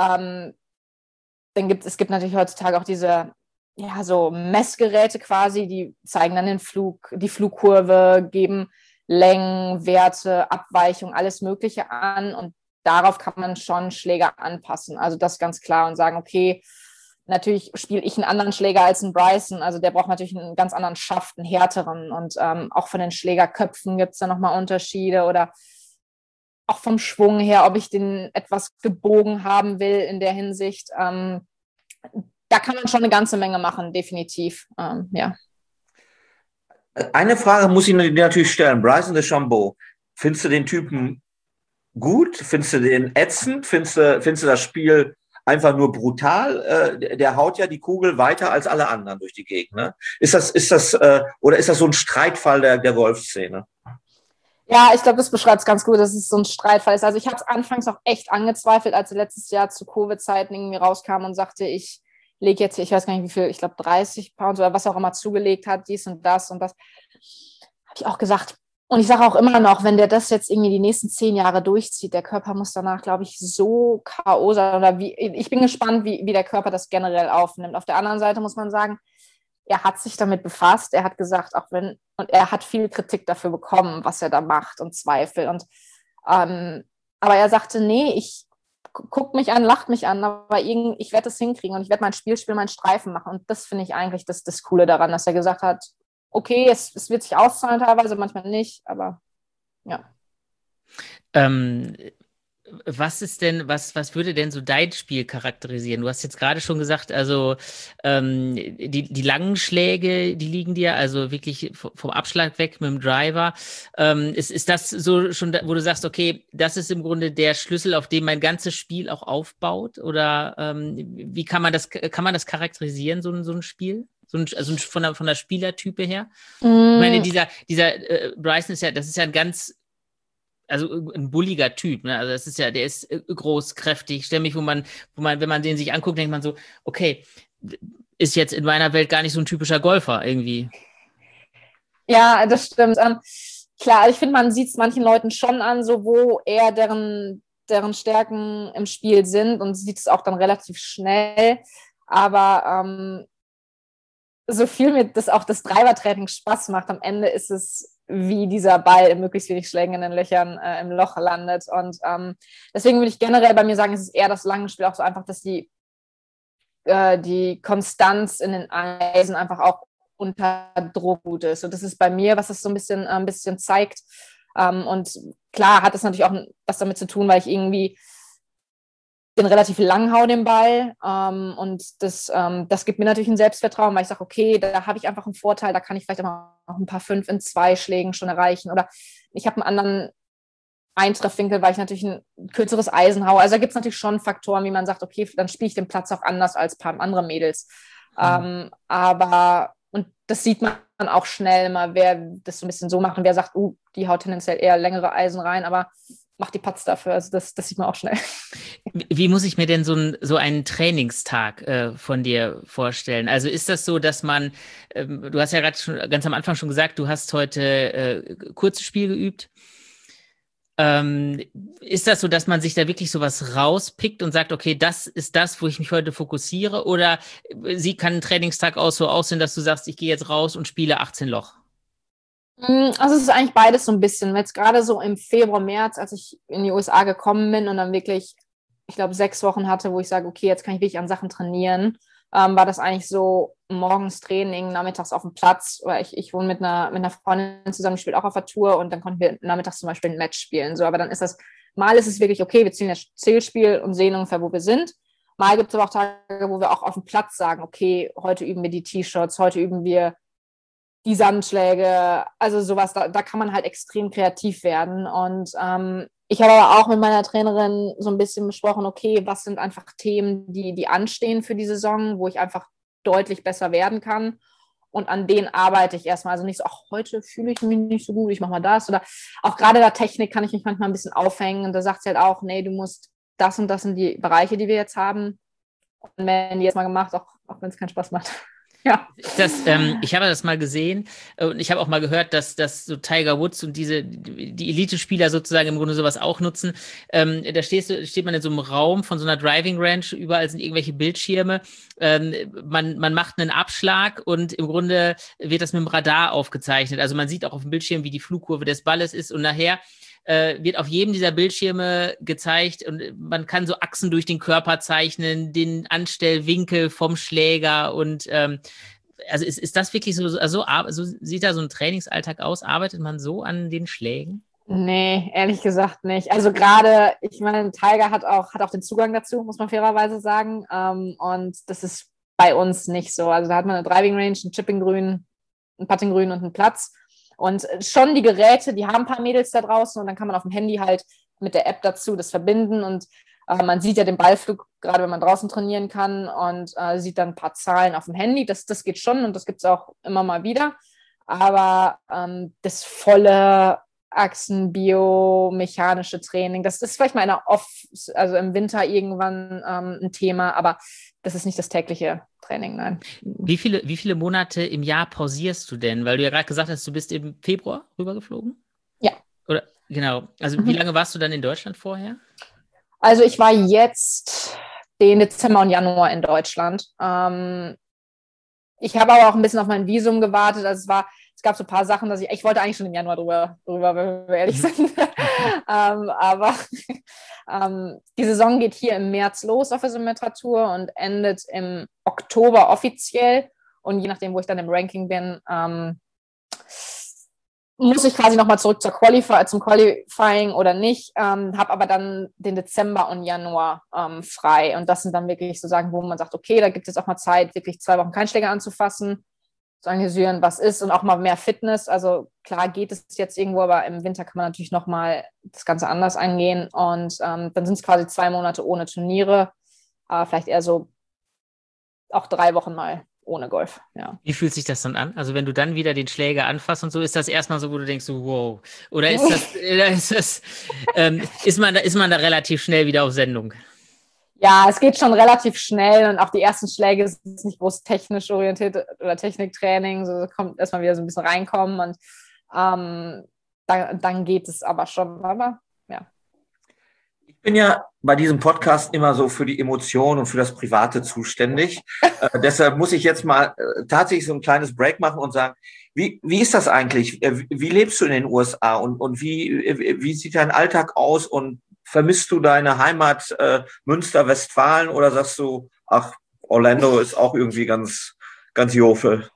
es gibt natürlich heutzutage auch diese, ja, so Messgeräte quasi, die zeigen dann die Flugkurve, geben Längen, Werte, Abweichung, alles Mögliche an und darauf kann man schon Schläger anpassen. Also das ist ganz klar und sagen, okay, natürlich spiele ich einen anderen Schläger als ein Bryson, also der braucht natürlich einen ganz anderen Schaft, einen härteren und auch von den Schlägerköpfen gibt es da nochmal Unterschiede oder auch vom Schwung her, ob ich den etwas gebogen haben will in der Hinsicht. Da kann man schon eine ganze Menge machen, definitiv. Ja. Eine Frage muss ich dir natürlich stellen. Bryson DeChambeau, findest du den Typen gut? Findest du den ätzend? Findest du das Spiel einfach nur brutal? Der haut ja die Kugel weiter als alle anderen durch die Gegend. Ne? Ist das so ein Streitfall der Golfszene? Ja, ich glaube, das beschreibt es ganz gut, dass es so ein Streitfall ist. Also ich habe es anfangs auch echt angezweifelt, als er letztes Jahr zu Covid-Zeiten irgendwie rauskam und sagte, ich lege jetzt, ich weiß gar nicht wie viel, ich glaube 30 Pounds oder was auch immer zugelegt hat, dies und das. Habe ich auch gesagt. Und ich sage auch immer noch, wenn der das jetzt irgendwie die nächsten 10 Jahre durchzieht, der Körper muss danach, glaube ich, so K.O. sein. Oder ich bin gespannt, wie der Körper das generell aufnimmt. Auf der anderen Seite muss man sagen, er hat sich damit befasst. Er hat gesagt, und er hat viel Kritik dafür bekommen, was er da macht und Zweifel. Aber er sagte, nee, ich guckt mich an, lacht mich an, aber ich werde das hinkriegen und ich werde mein Spiel spielen, meinen Streifen machen. Und das finde ich eigentlich das Coole daran, dass er gesagt hat, okay, es wird sich auszahlen teilweise, manchmal nicht, aber ja. Was würde denn so dein Spiel charakterisieren? Du hast jetzt gerade schon gesagt, also die langen Schläge, die liegen dir, also wirklich vom Abschlag weg mit dem Driver. Ist das so schon, wo du sagst, okay, das ist im Grunde der Schlüssel, auf dem mein ganzes Spiel auch aufbaut? Oder wie kann man das charakterisieren, so ein Spiel? Also von der Spielertype her? Ich meine, dieser Bryson das ist ja ein ganz, also ein bulliger Typ, ne? Also der ist groß, kräftig, stämmig, wenn man den sich anguckt, denkt man so, okay, ist jetzt in meiner Welt gar nicht so ein typischer Golfer irgendwie. Ja, das stimmt. Klar, ich finde, man sieht es manchen Leuten schon an, so wo eher deren Stärken im Spiel sind und sieht es auch dann relativ schnell. Aber so viel mir das Driver-Training Spaß macht, am Ende ist es, wie dieser Ball in möglichst wenig Schlägen in den Löchern im Loch landet. Und deswegen würde ich generell bei mir sagen, es ist eher das lange Spiel auch so einfach, dass die Konstanz in den Eisen einfach auch unter Druck gut ist. Und das ist bei mir, was das so ein bisschen zeigt. Und klar hat das natürlich auch was damit zu tun, weil ich irgendwie den relativ lang hau, den Ball. Und das gibt mir natürlich ein Selbstvertrauen, weil ich sage, okay, da habe ich einfach einen Vorteil, da kann ich vielleicht auch noch ein paar 5 in 2 Schlägen schon erreichen. Oder ich habe einen anderen Eintreffwinkel, weil ich natürlich ein kürzeres Eisen haue. Also da gibt es natürlich schon Faktoren, wie man sagt, okay, dann spiele ich den Platz auch anders als ein paar andere Mädels. Und das sieht man auch schnell mal, wer das so ein bisschen so macht und wer sagt, die haut tendenziell eher längere Eisen rein, aber macht die Putts dafür. Also das sieht man auch schnell. Wie muss ich mir denn so einen Trainingstag von dir vorstellen? Also ist das so, dass man, du hast ja gerade schon ganz am Anfang schon gesagt, du hast heute kurzes Spiel geübt. Ist das so, dass man sich da wirklich sowas rauspickt und sagt, okay, das ist das, wo ich mich heute fokussiere? Oder kann ein Trainingstag auch so aussehen, dass du sagst, ich gehe jetzt raus und spiele 18 Loch? Also es ist eigentlich beides so ein bisschen. Jetzt gerade so im Februar, März, als ich in die USA gekommen bin und dann wirklich, ich glaube, 6 Wochen hatte, wo ich sage, okay, jetzt kann ich wirklich an Sachen trainieren, war das eigentlich so morgens Training, nachmittags auf dem Platz. Oder ich wohne mit einer Freundin zusammen, die spielt auch auf der Tour und dann konnten wir nachmittags zum Beispiel ein Match spielen. So, aber dann ist mal ist es wirklich, okay, wir ziehen das Zielspiel und sehen ungefähr, wo wir sind. Mal gibt es aber auch Tage, wo wir auch auf dem Platz sagen, okay, heute üben wir die T-Shots, heute üben wir die Sandschläge, also sowas, da kann man halt extrem kreativ werden. Und ich habe aber auch mit meiner Trainerin so ein bisschen besprochen, okay, was sind einfach Themen, die anstehen für die Saison, wo ich einfach deutlich besser werden kann. Und an denen arbeite ich erstmal. Also nicht so, ach, heute fühle ich mich nicht so gut, ich mache mal das. Oder auch gerade der Technik kann ich mich manchmal ein bisschen aufhängen. Und da sagt sie halt auch, nee, du musst das sind die Bereiche, die wir jetzt haben. Und wenn die jetzt mal gemacht, auch wenn es keinen Spaß macht. Ja. Ich habe das mal gesehen und ich habe auch mal gehört, dass so Tiger Woods und die Elite-Spieler sozusagen im Grunde sowas auch nutzen. Da steht man in so einem Raum von so einer Driving Range, überall sind irgendwelche Bildschirme. Man macht einen Abschlag und im Grunde wird das mit dem Radar aufgezeichnet. Also man sieht auch auf dem Bildschirm, wie die Flugkurve des Balles ist und nachher wird auf jedem dieser Bildschirme gezeigt und man kann so Achsen durch den Körper zeichnen, den Anstellwinkel vom Schläger und also ist das wirklich so sieht da so ein Trainingsalltag aus? Arbeitet man so an den Schlägen? Nee, ehrlich gesagt nicht. Also gerade, ich meine, Tiger hat auch den Zugang dazu, muss man fairerweise sagen. Und das ist bei uns nicht so. Also da hat man eine Driving Range, ein Chipping-Grün, ein Putting-Grün und einen Platz. Und schon die Geräte, die haben ein paar Mädels da draußen und dann kann man auf dem Handy halt mit der App dazu das verbinden und man sieht ja den Ballflug, gerade wenn man draußen trainieren kann und sieht dann ein paar Zahlen auf dem Handy. Das geht schon und das gibt es auch immer mal wieder. Aber das volle Achsenbiomechanische Training, das ist vielleicht mal also im Winter irgendwann ein Thema, aber das ist nicht das tägliche Training, nein. Wie viele Monate im Jahr pausierst du denn? Weil du ja gerade gesagt hast, du bist im Februar rübergeflogen? Ja. Oder genau. Also wie lange warst du dann in Deutschland vorher? Also ich war jetzt den Dezember und Januar in Deutschland. Ich habe aber auch ein bisschen auf mein Visum gewartet. Also es gab so ein paar Sachen, dass ich wollte eigentlich schon im Januar drüber, wenn wir ehrlich sind. Aber die Saison geht hier im März los auf der Symmetratur und endet im Oktober offiziell. Und je nachdem, wo ich dann im Ranking bin, muss ich quasi nochmal zurück zum Qualifying oder nicht, habe aber dann den Dezember und Januar frei. Und das sind dann wirklich so Sachen, wo man sagt, okay, da gibt es auch mal Zeit, wirklich 2 Wochen keinen Schläger anzufassen, zu analysieren, was ist und auch mal mehr Fitness. Also klar geht es jetzt irgendwo, aber im Winter kann man natürlich nochmal das Ganze anders angehen. Und dann sind es quasi 2 Monate ohne Turniere, vielleicht eher so auch 3 Wochen mal ohne Golf, ja. Wie fühlt sich das dann an? Also wenn du dann wieder den Schläger anfasst und so, ist das erstmal so, wo du denkst, so, wow. Oder ist man da relativ schnell wieder auf Sendung? Ja, es geht schon relativ schnell und auch die ersten Schläge sind nicht groß technisch orientiert oder Techniktraining, so kommt erstmal wieder so ein bisschen reinkommen und dann geht es aber schon, aber ja. Ich bin ja bei diesem Podcast immer so für die Emotionen und für das Private zuständig. Deshalb muss ich jetzt mal tatsächlich so ein kleines Break machen und sagen, wie ist das eigentlich? Wie lebst du in den USA und wie sieht dein Alltag aus und vermisst du deine Heimat Münster, Westfalen oder sagst du, ach, Orlando ist auch irgendwie ganz, ganz Jofel?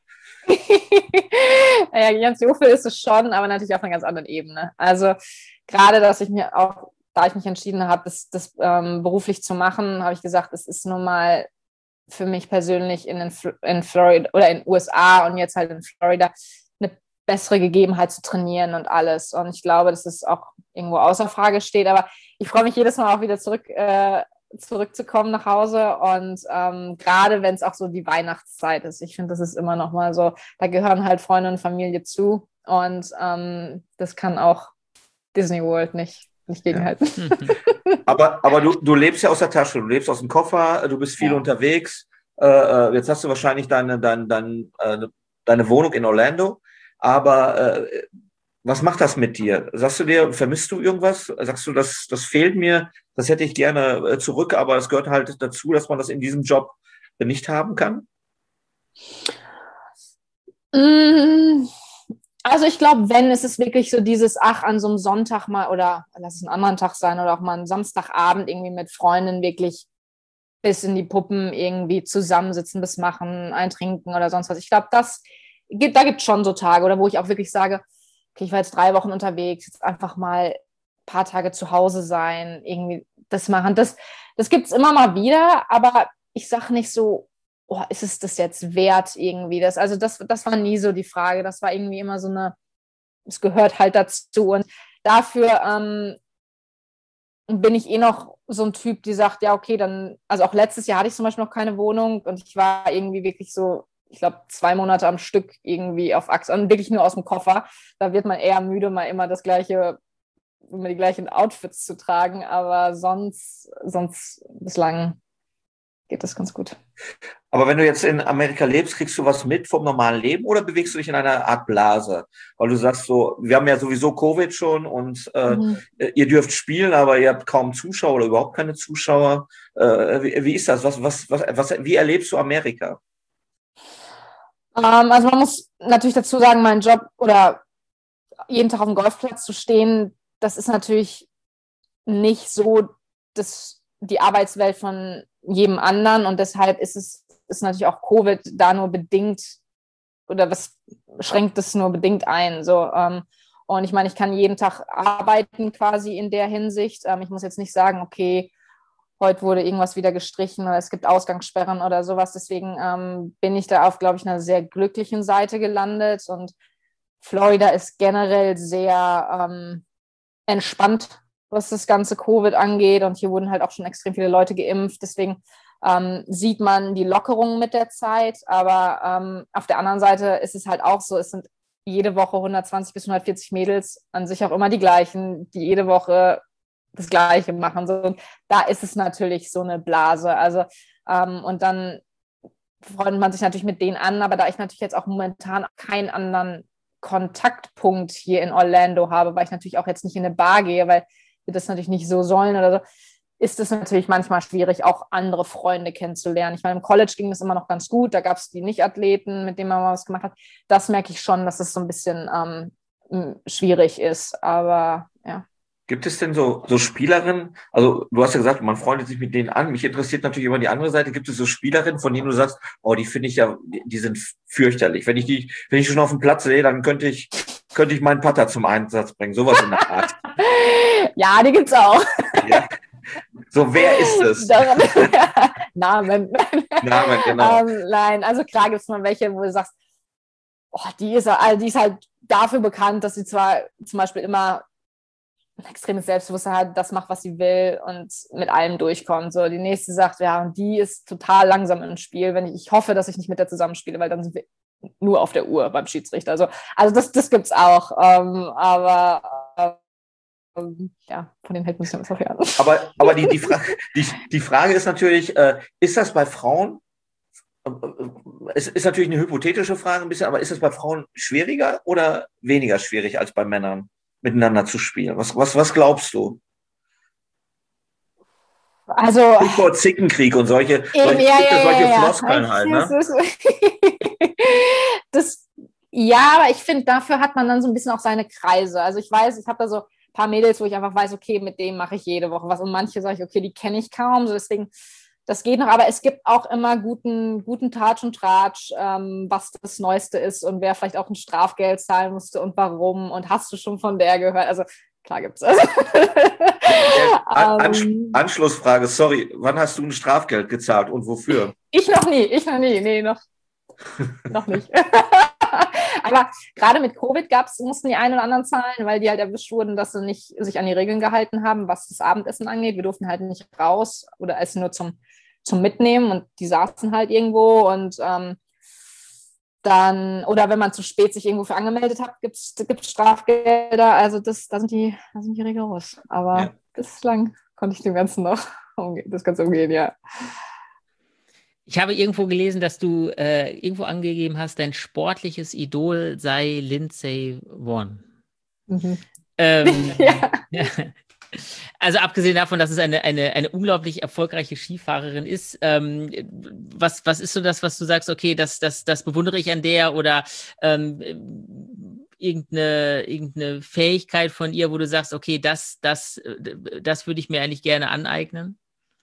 Ja, ganz Jofel ist es schon, aber natürlich auf einer ganz anderen Ebene. Also gerade, da ich mich entschieden habe, das beruflich zu machen, habe ich gesagt, es ist nun mal für mich persönlich in Florida oder in den USA und jetzt halt in Florida eine bessere Gegebenheit zu trainieren und alles. Und ich glaube, dass es auch irgendwo außer Frage steht. Aber ich freue mich jedes Mal auch wieder zurückzukommen nach Hause. Und gerade wenn es auch so die Weihnachtszeit ist, ich finde, das ist immer noch mal so, da gehören halt Freunde und Familie zu. Und das kann auch Disney World nicht gegenhalten. Ja. Aber du lebst ja aus der Tasche, du lebst aus dem Koffer, du bist viel unterwegs. Jetzt hast du wahrscheinlich deine Wohnung in Orlando. Aber was macht das mit dir? Sagst du dir, vermisst du irgendwas? Sagst du, das fehlt mir, das hätte ich gerne zurück, aber es gehört halt dazu, dass man das in diesem Job nicht haben kann? Also ich glaube, wenn es ist wirklich so dieses, an so einem Sonntag mal oder lass es einen anderen Tag sein oder auch mal einen Samstagabend irgendwie mit Freunden wirklich bis in die Puppen irgendwie zusammensitzen, bis machen, eintrinken oder sonst was. Ich glaube, da gibt es schon so Tage, oder wo ich auch wirklich sage, okay, ich war jetzt 3 Wochen unterwegs, jetzt einfach mal ein paar Tage zu Hause sein, irgendwie das machen. Das gibt es immer mal wieder, aber ich sage nicht so, oh, ist es das jetzt wert irgendwie? Das war nie so die Frage. Das war irgendwie immer so es gehört halt dazu. Und dafür bin ich noch so ein Typ, die sagt, ja, okay, dann, also auch letztes Jahr hatte ich zum Beispiel noch keine Wohnung und ich war irgendwie wirklich so, ich glaube, 2 Monate am Stück irgendwie auf Achse und wirklich nur aus dem Koffer. Da wird man eher müde, mal immer die gleichen Outfits zu tragen, aber sonst bislang geht das ganz gut. Aber wenn du jetzt in Amerika lebst, kriegst du was mit vom normalen Leben oder bewegst du dich in einer Art Blase? Weil du sagst so, wir haben ja sowieso Covid schon und ihr dürft spielen, aber ihr habt kaum Zuschauer oder überhaupt keine Zuschauer. Wie ist das? Wie erlebst du Amerika? Also man muss natürlich dazu sagen, mein Job oder jeden Tag auf dem Golfplatz zu stehen, das ist natürlich nicht so die Arbeitswelt von jedem anderen und deshalb ist natürlich auch Covid da nur bedingt oder was schränkt es nur bedingt ein. So, und ich meine, ich kann jeden Tag arbeiten quasi in der Hinsicht. Ich muss jetzt nicht sagen, okay, heute wurde irgendwas wieder gestrichen oder es gibt Ausgangssperren oder sowas. Deswegen bin ich da auf, glaube ich, einer sehr glücklichen Seite gelandet und Florida ist generell sehr entspannt, was das ganze Covid angeht und hier wurden halt auch schon extrem viele Leute geimpft. Deswegen sieht man die Lockerungen mit der Zeit, aber auf der anderen Seite ist es halt auch so, es sind jede Woche 120 bis 140 Mädels, an sich auch immer die gleichen, die jede Woche das Gleiche machen. So, und da ist es natürlich so eine Blase. Also, und dann freundet man sich natürlich mit denen an, aber da ich natürlich jetzt auch momentan keinen anderen Kontaktpunkt hier in Orlando habe, weil ich natürlich auch jetzt nicht in eine Bar gehe, weil wir das natürlich nicht so sollen oder so, ist es natürlich manchmal schwierig, auch andere Freunde kennenzulernen. Ich meine, im College ging das immer noch ganz gut, da gab es die Nicht-Athleten, mit denen man mal was gemacht hat. Das merke ich schon, dass es so ein bisschen schwierig ist, aber ja. Gibt es denn so Spielerinnen, also du hast ja gesagt, man freundet sich mit denen an, mich interessiert natürlich immer die andere Seite, gibt es so Spielerinnen, von denen du sagst, oh, die finde ich ja, die sind fürchterlich. Wenn ich schon auf dem Platz sehe, dann könnte ich meinen Putter zum Einsatz bringen, sowas in der Art. Ja, die gibt's auch. Ja. So, wer ist es? Namen. Namen, genau. Nein, also klar gibt es mal welche, wo du sagst, oh, die ist halt dafür bekannt, dass sie zwar zum Beispiel immer ein extremes Selbstbewusstsein hat, das macht, was sie will und mit allem durchkommt. So, die nächste sagt, ja, und die ist total langsam im Spiel. Ich hoffe, dass ich nicht mit der zusammenspiele, weil dann sind wir nur auf der Uhr beim Schiedsrichter. Also das gibt's auch. Aber ja, von denen hält man sich immer so fern. Aber die Frage ist natürlich, ist das bei Frauen, es ist natürlich eine hypothetische Frage ein bisschen, aber ist es bei Frauen schwieriger oder weniger schwierig als bei Männern, miteinander zu spielen? Was glaubst du? Also Stichwort Zickenkrieg und solche Floskeln halt, ne? Aber ich finde, dafür hat man dann so ein bisschen auch seine Kreise. Also ich weiß, ich habe da so ein paar Mädels, wo ich einfach weiß, okay, mit denen mache ich jede Woche was. Und manche sage ich, okay, die kenne ich kaum. So deswegen, das geht noch. Aber es gibt auch immer guten Tatsch und Tratsch, was das Neueste ist und wer vielleicht auch ein Strafgeld zahlen musste und warum. Und hast du schon von der gehört? Also klar gibt es. Anschlussfrage, sorry, wann hast du ein Strafgeld gezahlt und wofür? Ich noch nie, nee, noch nicht. Aber gerade mit Covid mussten die einen oder anderen zahlen, weil die halt erwischt wurden, dass sie nicht sich an die Regeln gehalten haben, was das Abendessen angeht. Wir durften halt nicht raus oder essen nur zum Mitnehmen und die saßen halt irgendwo und dann, oder wenn man zu spät sich irgendwo für angemeldet hat, gibt's Strafgelder. Also da sind die rigoros. Aber ja. Bislang konnte ich dem Ganzen noch umgehen, ja. Ich habe irgendwo gelesen, dass du irgendwo angegeben hast, dein sportliches Idol sei Lindsey Vonn. Mhm. Ja. Also abgesehen davon, dass es eine unglaublich erfolgreiche Skifahrerin ist, was ist so das, was du sagst, okay, das bewundere ich an der oder irgendeine Fähigkeit von ihr, wo du sagst, okay, das würde ich mir eigentlich gerne aneignen?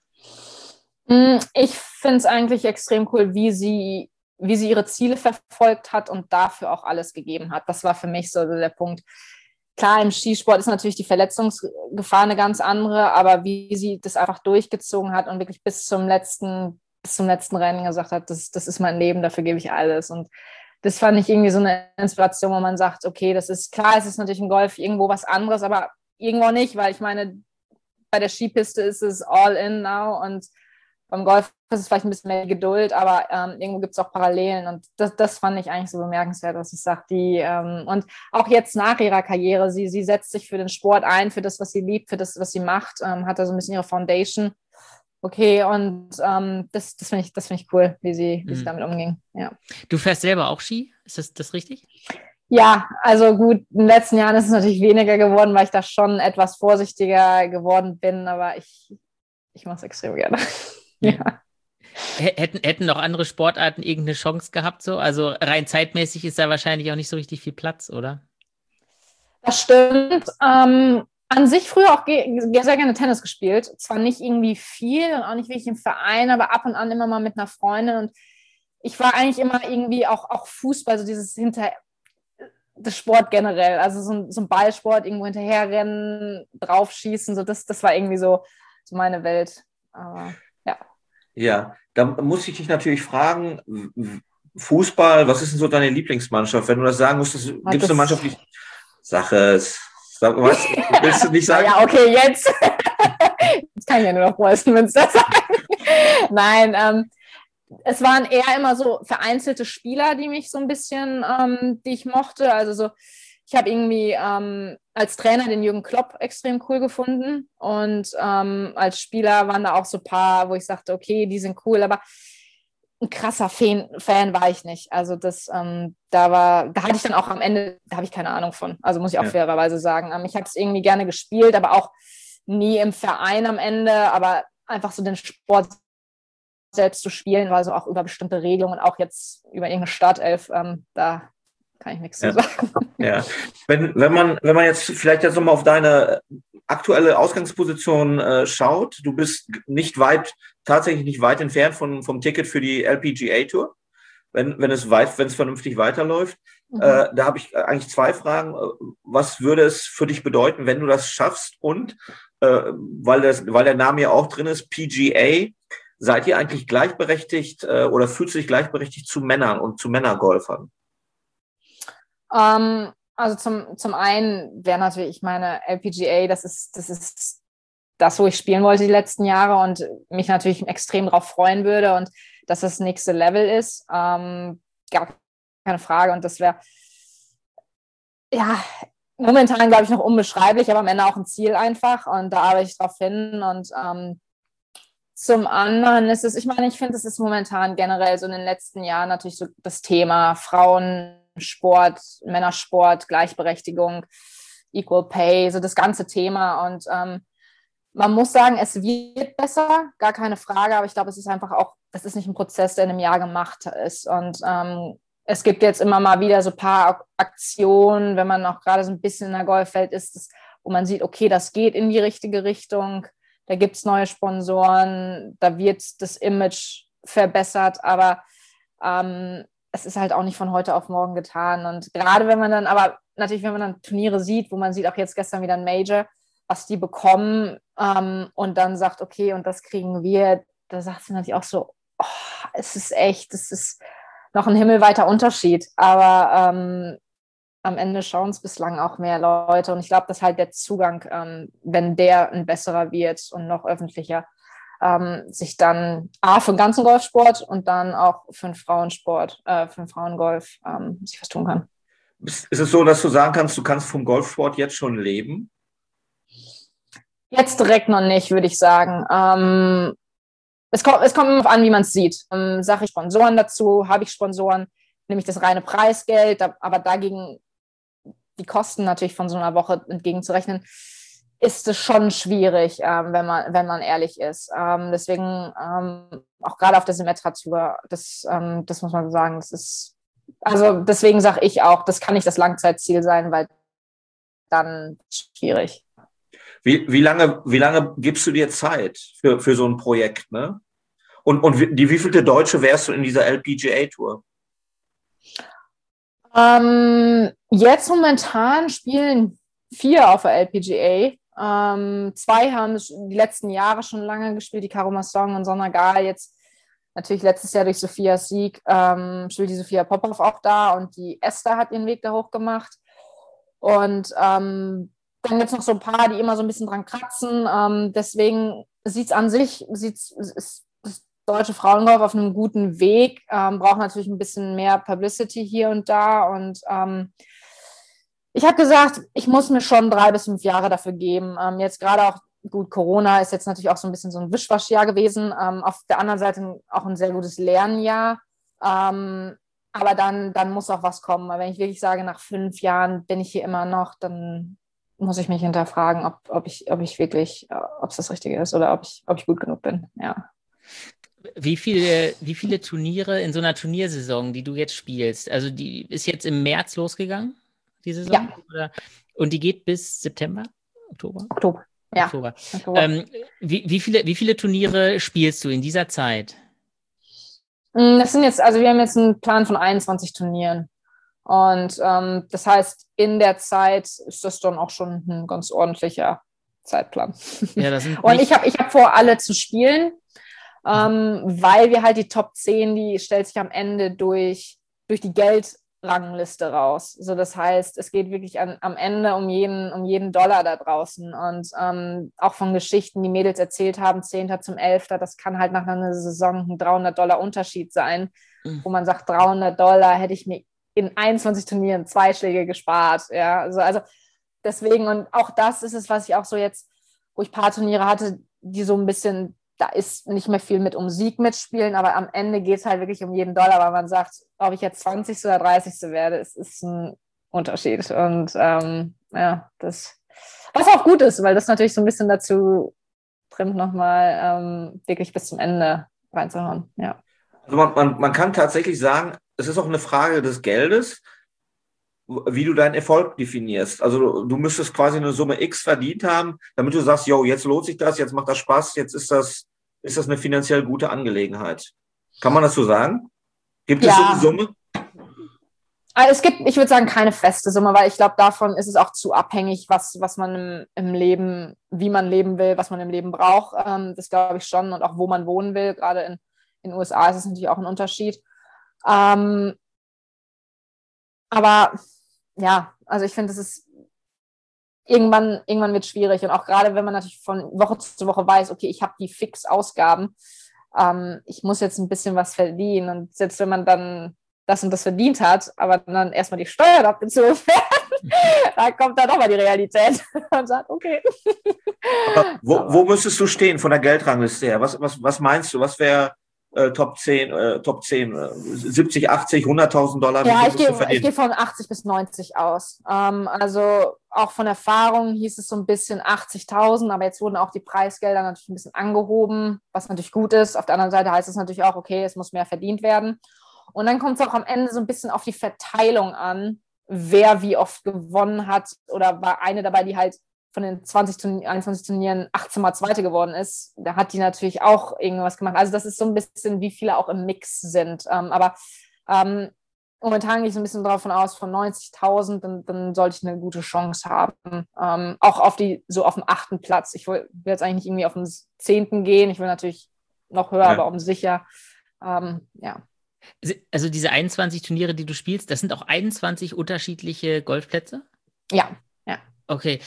Ich finde es eigentlich extrem cool, wie sie ihre Ziele verfolgt hat und dafür auch alles gegeben hat. Das war für mich so der Punkt. Klar, im Skisport ist natürlich die Verletzungsgefahr eine ganz andere, aber wie sie das einfach durchgezogen hat und wirklich bis zum letzten Rennen gesagt hat, das ist mein Leben, dafür gebe ich alles. Und das fand ich irgendwie so eine Inspiration, wo man sagt, okay, das ist klar, es ist natürlich im Golf irgendwo was anderes, aber irgendwo nicht, weil ich meine, bei der Skipiste ist es all in now und beim Golf ist es vielleicht ein bisschen mehr Geduld, aber irgendwo gibt es auch Parallelen und das fand ich eigentlich so bemerkenswert, dass ich sage, und auch jetzt nach ihrer Karriere, sie setzt sich für den Sport ein, für das, was sie liebt, für das, was sie macht, hat da so ein bisschen ihre Foundation okay, und das finde ich cool, wie sie damit umging. Ja. Du fährst selber auch Ski? Ist das richtig? Ja, also gut, in den letzten Jahren ist es natürlich weniger geworden, weil ich da schon etwas vorsichtiger geworden bin, aber ich mache es extrem gerne. Ja. Hätten noch andere Sportarten irgendeine Chance gehabt so? Also rein zeitmäßig ist da wahrscheinlich auch nicht so richtig viel Platz, oder? Das stimmt. An sich früher auch sehr gerne Tennis gespielt. Zwar nicht irgendwie viel und auch nicht wirklich im Verein, aber ab und an immer mal mit einer Freundin. Und ich war eigentlich immer irgendwie auch Fußball, so dieses das Sport generell. Also so ein Ballsport, irgendwo hinterherrennen, draufschießen, so das war irgendwie so meine Welt. Aber ja. Ja, da muss ich dich natürlich fragen, Fußball, was ist denn so deine Lieblingsmannschaft? Wenn du das sagen musst, gibt es eine Mannschaft, die Sag es. Was? Willst du nicht sagen? Ja, okay, jetzt. Jetzt kann ich ja nur noch Preußen Münster sagen. Nein, es waren eher immer so vereinzelte Spieler, die mich so ein bisschen, die ich mochte. Also so, ich habe irgendwie als Trainer den Jürgen Klopp extrem cool gefunden. Und als Spieler waren da auch so ein paar, wo ich sagte, okay, die sind cool, aber ein krasser Fan war ich nicht. Also da hatte ich dann auch am Ende, da habe ich keine Ahnung von. Also muss ich auch fairerweise sagen. Ich habe es irgendwie gerne gespielt, aber auch nie im Verein am Ende. Aber einfach so den Sport selbst zu spielen, war so auch über bestimmte Regelungen, auch jetzt über irgendeine Startelf, da kann ich nichts zu sagen. Ja. Wenn man jetzt vielleicht jetzt nochmal auf deine aktuelle Ausgangsposition schaut, du bist tatsächlich nicht weit entfernt vom Ticket für die LPGA Tour, wenn es vernünftig weiterläuft. Da habe ich eigentlich 2 Fragen. Was würde es für dich bedeuten, wenn du das schaffst? Und weil der Name ja auch drin ist, PGA, seid ihr eigentlich gleichberechtigt oder fühlst du dich gleichberechtigt zu Männern und zu Männergolfern? Also zum einen wäre natürlich, ich meine, LPGA, das ist das, wo ich spielen wollte die letzten Jahre und mich natürlich extrem darauf freuen würde und dass das nächste Level ist. Gar keine Frage. Und das wäre, ja, momentan, glaube ich, noch unbeschreiblich, aber am Ende auch ein Ziel einfach. Und da arbeite ich drauf hin. Und zum anderen ist es, ich meine, ich finde, es ist momentan generell so in den letzten Jahren natürlich so das Thema Frauensport, Männersport, Gleichberechtigung, Equal Pay, so das ganze Thema. Und man muss sagen, es wird besser, gar keine Frage, aber ich glaube, es ist einfach auch, das ist nicht ein Prozess, der in einem Jahr gemacht ist. Und es gibt jetzt immer mal wieder so ein paar Aktionen, wenn man auch gerade so ein bisschen in der Golfwelt ist, wo man sieht, okay, das geht in die richtige Richtung, da gibt es neue Sponsoren, da wird das Image verbessert, aber es ist halt auch nicht von heute auf morgen getan. Und gerade wenn man dann Turniere sieht, wo man sieht, auch jetzt gestern wieder ein Major, was die bekommen und dann sagt, okay, und das kriegen wir, da sagt sie natürlich auch so, es ist noch ein himmelweiter Unterschied, aber am Ende schauen es bislang auch mehr Leute und ich glaube, dass halt der Zugang, wenn der ein besserer wird und noch öffentlicher, sich dann für den ganzen Golfsport und dann auch für den Frauensport, für den Frauengolf sich was tun kann. Ist es so, dass du sagen kannst, du kannst vom Golfsport jetzt schon leben? Jetzt direkt noch nicht, würde ich sagen. Es kommt immer an, wie man es sieht. Sage ich Sponsoren dazu, habe ich Sponsoren, nehme ich das reine Preisgeld, aber dagegen die Kosten natürlich von so einer Woche entgegenzurechnen, ist es schon schwierig, wenn man ehrlich ist. Deswegen auch gerade auf der Symetra-Tour, das muss man sagen, also deswegen sage ich auch, das kann nicht das Langzeitziel sein, weil dann schwierig. Wie lange gibst du dir Zeit für so ein Projekt, ne? Und die wievielte Deutsche wärst du in dieser LPGA-Tour? Jetzt momentan spielen 4 auf der LPGA. 2 haben die letzten Jahre schon lange gespielt, die Caro Massong und Sonna Gal. Jetzt natürlich letztes Jahr durch Sophias Sieg spielt die Sophia Popov auch da und die Esther hat ihren Weg da hoch gemacht. Und dann gibt es noch so ein paar, die immer so ein bisschen dran kratzen. Deswegen sieht es an sich, ist das deutsche Frauengolf auf einem guten Weg, braucht natürlich ein bisschen mehr Publicity hier und da. Und ich habe gesagt, ich muss mir schon 3 bis 5 Jahre dafür geben. Jetzt gerade auch gut, Corona ist jetzt natürlich auch so ein bisschen so ein Wischwaschjahr gewesen. Auf der anderen Seite auch ein sehr gutes Lernjahr. Aber dann muss auch was kommen. Weil wenn ich wirklich sage, nach 5 Jahren bin ich hier immer noch, dann muss ich mich hinterfragen, ob ich wirklich, ob es das Richtige ist oder ob ich gut genug bin. Ja. Wie viele Turniere in so einer Turniersaison, die du jetzt spielst? Also die ist jetzt im März losgegangen, die Saison? Ja. Oder? Und die geht bis September? Oktober? Oktober. Ja. Oktober. Wie viele Turniere spielst du in dieser Zeit? Das sind jetzt, also wir haben jetzt einen Plan von 21 Turnieren. Und das heißt, in der Zeit ist das dann auch schon ein ganz ordentlicher Zeitplan. Ja, das sind und ich hab vor, alle zu spielen, weil wir halt die Top 10, die stellt sich am Ende durch die Geldrangliste raus. So, das heißt, es geht wirklich am Ende um jeden Dollar da draußen. Und auch von Geschichten, die Mädels erzählt haben, 10. zum 11., das kann halt nach einer Saison ein $300 Unterschied sein, wo man sagt, $300 hätte ich mir in 21 Turnieren 2 Schläge gespart. Ja, also deswegen, und auch das ist es, was ich auch so jetzt, wo ich ein paar Turniere hatte, die so ein bisschen, da ist nicht mehr viel mit um Sieg mitspielen, aber am Ende geht es halt wirklich um jeden Dollar, weil man sagt, ob ich jetzt 20. oder 30. werde, es ist ein Unterschied. Und ja, das, was auch gut ist, weil das natürlich so ein bisschen dazu trimmt, nochmal wirklich bis zum Ende reinzuhauen. Ja. Also man kann tatsächlich sagen, es ist auch eine Frage des Geldes, wie du deinen Erfolg definierst. Also du müsstest quasi eine Summe X verdient haben, damit du sagst, yo, jetzt lohnt sich das, jetzt macht das Spaß, jetzt ist das eine finanziell gute Angelegenheit. Kann man das so sagen? Gibt es so eine Summe? Es gibt, ich würde sagen, keine feste Summe, weil ich glaube, davon ist es auch zu abhängig, was man im Leben, wie man leben will, was man im Leben braucht. Das glaube ich schon, und auch wo man wohnen will. Gerade in den USA ist es natürlich auch ein Unterschied. Aber ja, also ich finde, es ist irgendwann wird es schwierig. Und auch gerade, wenn man natürlich von Woche zu Woche weiß, okay, ich habe die Fixausgaben, ich muss jetzt ein bisschen was verdienen. Und selbst wenn man dann das und das verdient hat, aber dann erstmal die Steuern abgezogen werden, da kommt dann nochmal die Realität und sagt, okay. Aber wo müsstest du stehen von der Geldrangliste her? Was meinst du? Was wäre Top 10, 70, 80, $100.000? Ja, ich gehe von 80 bis 90 aus. Also auch von Erfahrung hieß es so ein bisschen 80.000, aber jetzt wurden auch die Preisgelder natürlich ein bisschen angehoben, was natürlich gut ist. Auf der anderen Seite heißt es natürlich auch, okay, es muss mehr verdient werden. Und dann kommt es auch am Ende so ein bisschen auf die Verteilung an, wer wie oft gewonnen hat, oder war eine dabei, die halt von den 21 Turnieren 18 Mal Zweite geworden ist. Da hat die natürlich auch irgendwas gemacht. Also das ist so ein bisschen, wie viele auch im Mix sind. Aber momentan gehe ich so ein bisschen davon aus, von 90.000, dann sollte ich eine gute Chance haben. Auch auf dem 8. Platz. Ich will jetzt eigentlich nicht irgendwie auf den 10. gehen. Ich will natürlich noch höher, aber um sicher. Ja. Also diese 21 Turniere, die du spielst, das sind auch 21 unterschiedliche Golfplätze? Ja. Okay,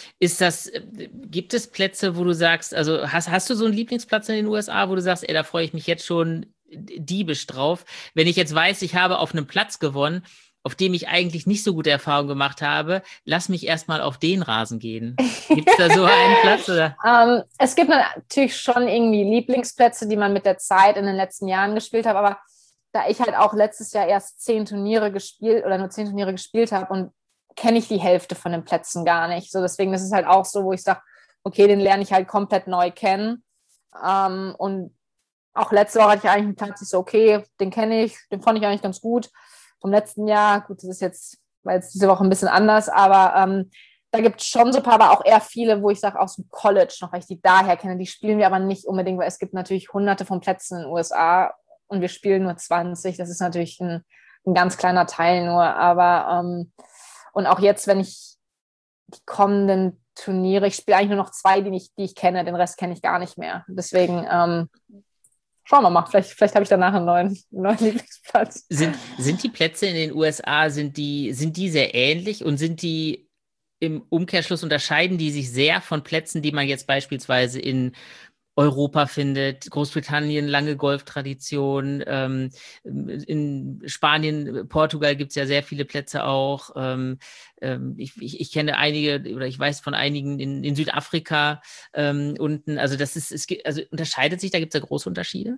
gibt es Plätze, wo du sagst, also hast du so einen Lieblingsplatz in den USA, wo du sagst, ey, da freue ich mich jetzt schon diebisch drauf, wenn ich jetzt weiß, ich habe auf einem Platz gewonnen, auf dem ich eigentlich nicht so gute Erfahrungen gemacht habe, lass mich erstmal auf den Rasen gehen. Gibt es da so einen Platz? Oder? Es gibt natürlich schon irgendwie Lieblingsplätze, die man mit der Zeit in den letzten Jahren gespielt hat, aber da ich halt auch letztes Jahr erst 10 Turniere gespielt oder nur 10 Turniere gespielt habe, und kenne ich die Hälfte von den Plätzen gar nicht. So, deswegen ist es halt auch so, wo ich sage, okay, den lerne ich halt komplett neu kennen. Und auch letzte Woche hatte ich eigentlich einen Platz, ich so, okay, den kenne ich, den fand ich eigentlich ganz gut. Vom letzten Jahr, gut, war jetzt diese Woche ein bisschen anders, aber da gibt es schon so ein paar, aber auch eher viele, wo ich sage, aus dem College noch, weil ich die daher kenne. Die spielen wir aber nicht unbedingt, weil es gibt natürlich hunderte von Plätzen in den USA und wir spielen nur 20. Das ist natürlich ein ganz kleiner Teil nur, aber und auch jetzt, wenn ich die kommenden Turniere, ich spiele eigentlich nur noch 2, die ich kenne, den Rest kenne ich gar nicht mehr. Deswegen schauen wir mal, vielleicht habe ich danach einen neuen Lieblingsplatz. Sind die Plätze in den USA, sind die sehr ähnlich, und sind die im Umkehrschluss, unterscheiden die sich sehr von Plätzen, die man jetzt beispielsweise in Europa findet. Großbritannien, lange Golftradition. In Spanien, Portugal gibt es ja sehr viele Plätze auch. Ich kenne einige oder ich weiß von einigen in Südafrika unten. Also also unterscheidet sich, da gibt es ja große Unterschiede?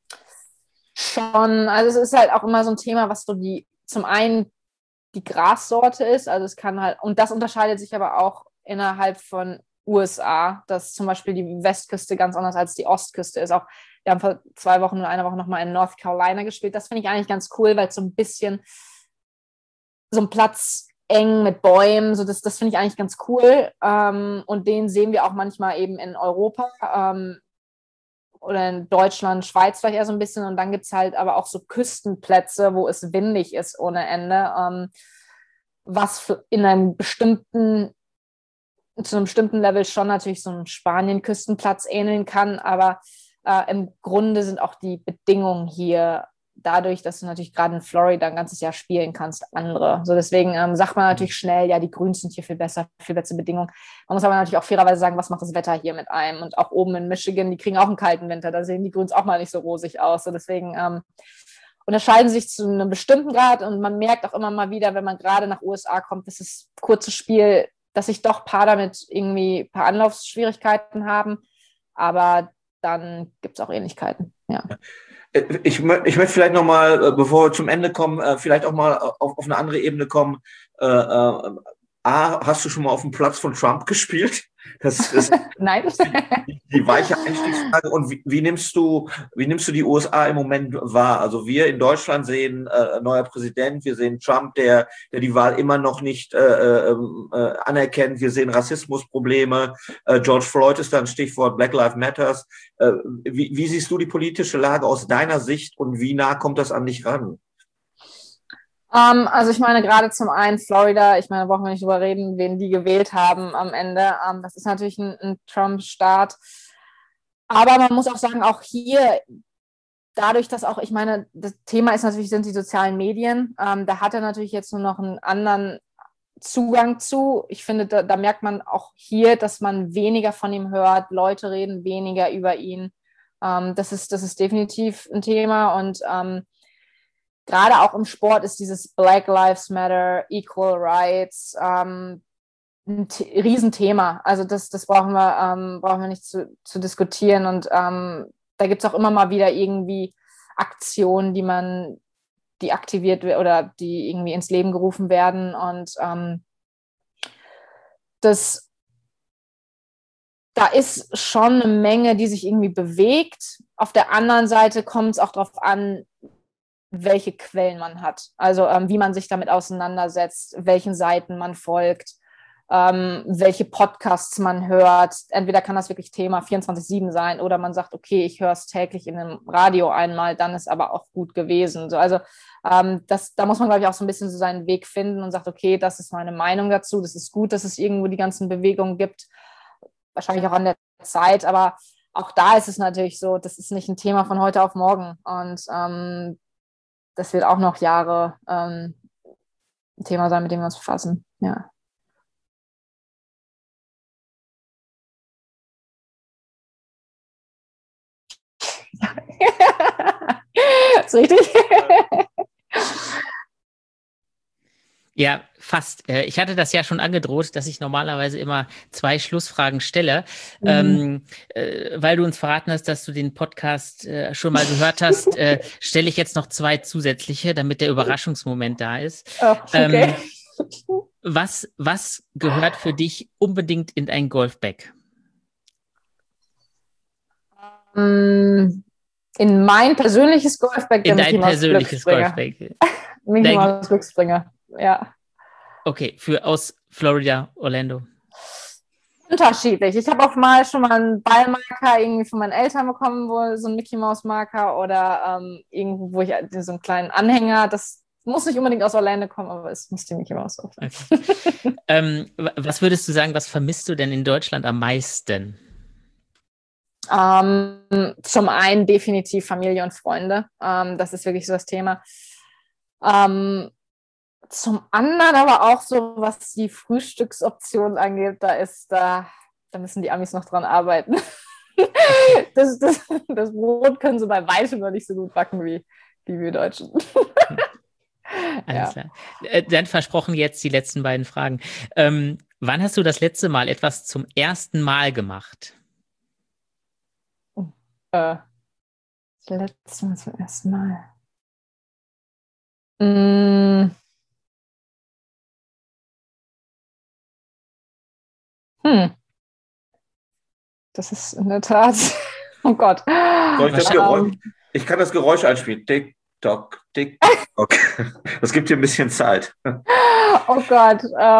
Schon, also es ist halt auch immer so ein Thema, was so zum einen die Grassorte ist, also es kann halt, und das unterscheidet sich aber auch innerhalb von USA, dass zum Beispiel die Westküste ganz anders als die Ostküste ist. Auch wir haben vor 2 Wochen oder einer Woche nochmal in North Carolina gespielt. Das finde ich eigentlich ganz cool, weil es so ein bisschen so ein Platz eng mit Bäumen, so das finde ich eigentlich ganz cool. Und den sehen wir auch manchmal eben in Europa. Oder in Deutschland, Schweiz vielleicht eher so ein bisschen. Und dann gibt es halt aber auch so Küstenplätze, wo es windig ist ohne Ende, was zu einem bestimmten Level schon natürlich so einem Spanien-Küstenplatz ähneln kann. Aber im Grunde sind auch die Bedingungen hier dadurch, dass du natürlich gerade in Florida ein ganzes Jahr spielen kannst, andere. So deswegen sagt man natürlich schnell, ja, die Grüns sind hier viel bessere Bedingungen. Man muss aber natürlich auch fairerweise sagen, was macht das Wetter hier mit einem? Und auch oben in Michigan, die kriegen auch einen kalten Winter, da sehen die Grüns auch mal nicht so rosig aus. So deswegen unterscheiden sich zu einem bestimmten Grad und man merkt auch immer mal wieder, wenn man gerade nach USA kommt, dass das kurze Spiel, dass sich doch Paar damit irgendwie ein paar Anlaufsschwierigkeiten haben, aber dann gibt es auch Ähnlichkeiten, ja. Ich möchte vielleicht nochmal, bevor wir zum Ende kommen, vielleicht auch mal auf eine andere Ebene kommen. Hast du schon mal auf dem Platz von Trump gespielt? Das ist Nein. die weiche Einstiegsfrage. Und wie nimmst du die USA im Moment wahr? Also wir in Deutschland sehen neuer Präsident, wir sehen Trump, der die Wahl immer noch nicht anerkennt. Wir sehen Rassismusprobleme. George Floyd ist da ein Stichwort, Black Lives Matters. Wie siehst du die politische Lage aus deiner Sicht und wie nah kommt das an dich ran? Also ich meine, gerade zum einen Florida, ich meine, da brauchen wir nicht drüber reden, wen die gewählt haben am Ende. Das ist natürlich ein Trump-Staat. Aber man muss auch sagen, auch hier, dadurch, dass auch, ich meine, das Thema sind die sozialen Medien. Da hat er natürlich jetzt nur noch einen anderen Zugang zu. Ich finde, da merkt man auch hier, dass man weniger von ihm hört. Leute reden weniger über ihn. Das ist definitiv ein Thema und gerade auch im Sport ist dieses Black Lives Matter, Equal Rights ein Riesenthema. Also das brauchen wir nicht zu diskutieren. Und da gibt es auch immer mal wieder irgendwie Aktionen, die aktiviert oder die irgendwie ins Leben gerufen werden. Und da ist schon eine Menge, die sich irgendwie bewegt. Auf der anderen Seite kommt es auch darauf an, welche Quellen man hat. Also wie man sich damit auseinandersetzt, welchen Seiten man folgt, welche Podcasts man hört. Entweder kann das wirklich Thema 24/7 sein oder man sagt, okay, ich höre es täglich in einem Radio einmal, dann ist aber auch gut gewesen. So, also da muss man, glaube ich, auch so ein bisschen so seinen Weg finden und sagt, okay, das ist meine Meinung dazu. Das ist gut, dass es irgendwo die ganzen Bewegungen gibt. Wahrscheinlich auch an der Zeit, aber auch da ist es natürlich so, das ist nicht ein Thema von heute auf morgen. Und das wird auch noch Jahre ein Thema sein, mit dem wir uns befassen. Ja. Ist richtig? Ja, fast. Ich hatte das ja schon angedroht, dass ich normalerweise immer 2 Schlussfragen stelle, weil du uns verraten hast, dass du den Podcast schon mal gehört hast, stelle ich jetzt noch 2 zusätzliche, damit der Überraschungsmoment da ist. Oh, okay. Was gehört für dich unbedingt in ein Golfbag? In mein persönliches Golfbag, In dein persönliches Golfbag. Mickey Mouse Glücksbringer, ja. Okay, aus Florida, Orlando. Unterschiedlich. Ich habe auch schon mal einen Ballmarker irgendwie von meinen Eltern bekommen, so ein Mickey Mouse Marker oder irgendwo, wo ich so einen kleinen Anhänger, das muss nicht unbedingt aus Orlando kommen, aber es muss die Mickey Mouse auch sein. Okay. Was würdest du sagen, was vermisst du denn in Deutschland am meisten? Zum einen definitiv Familie und Freunde. Das ist wirklich so das Thema. Zum anderen aber auch so, was die Frühstücksoption angeht, da müssen die Amis noch dran arbeiten. Das Brot können sie bei weitem noch nicht so gut backen wie wir Deutschen. Alles klar. Dann versprochen jetzt die letzten beiden Fragen. Wann hast du das letzte Mal etwas zum ersten Mal gemacht? Das letzte Mal zum ersten Mal. Das ist in der Tat. Oh Gott. Ich kann das Geräusch einspielen. Tick, tock, tick, tock. Das gibt dir ein bisschen Zeit. Oh Gott.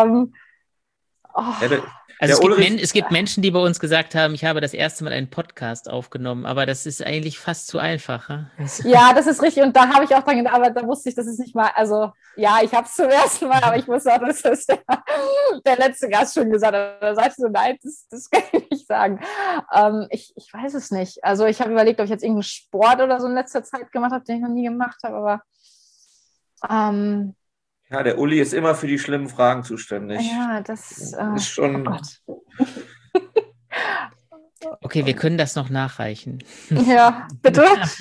Also es gibt Menschen, die bei uns gesagt haben, ich habe das erste Mal einen Podcast aufgenommen, aber das ist eigentlich fast zu einfach. Ja, das ist richtig. Und da habe ich auch dran gedacht, aber da wusste ich, das ist nicht mal, also ja, ich habe es zum ersten Mal, aber ich wusste auch, dass das der letzte Gast schon gesagt hat. Da sagte ich so, nein, das kann ich nicht sagen. Ich weiß es nicht. Also ich habe überlegt, ob ich jetzt irgendeinen Sport oder so in letzter Zeit gemacht habe, den ich noch nie gemacht habe, aber ja, der Uli ist immer für die schlimmen Fragen zuständig. Ja, das ist schon. Oh Gott. Okay, wir können das noch nachreichen. Ja, bitte.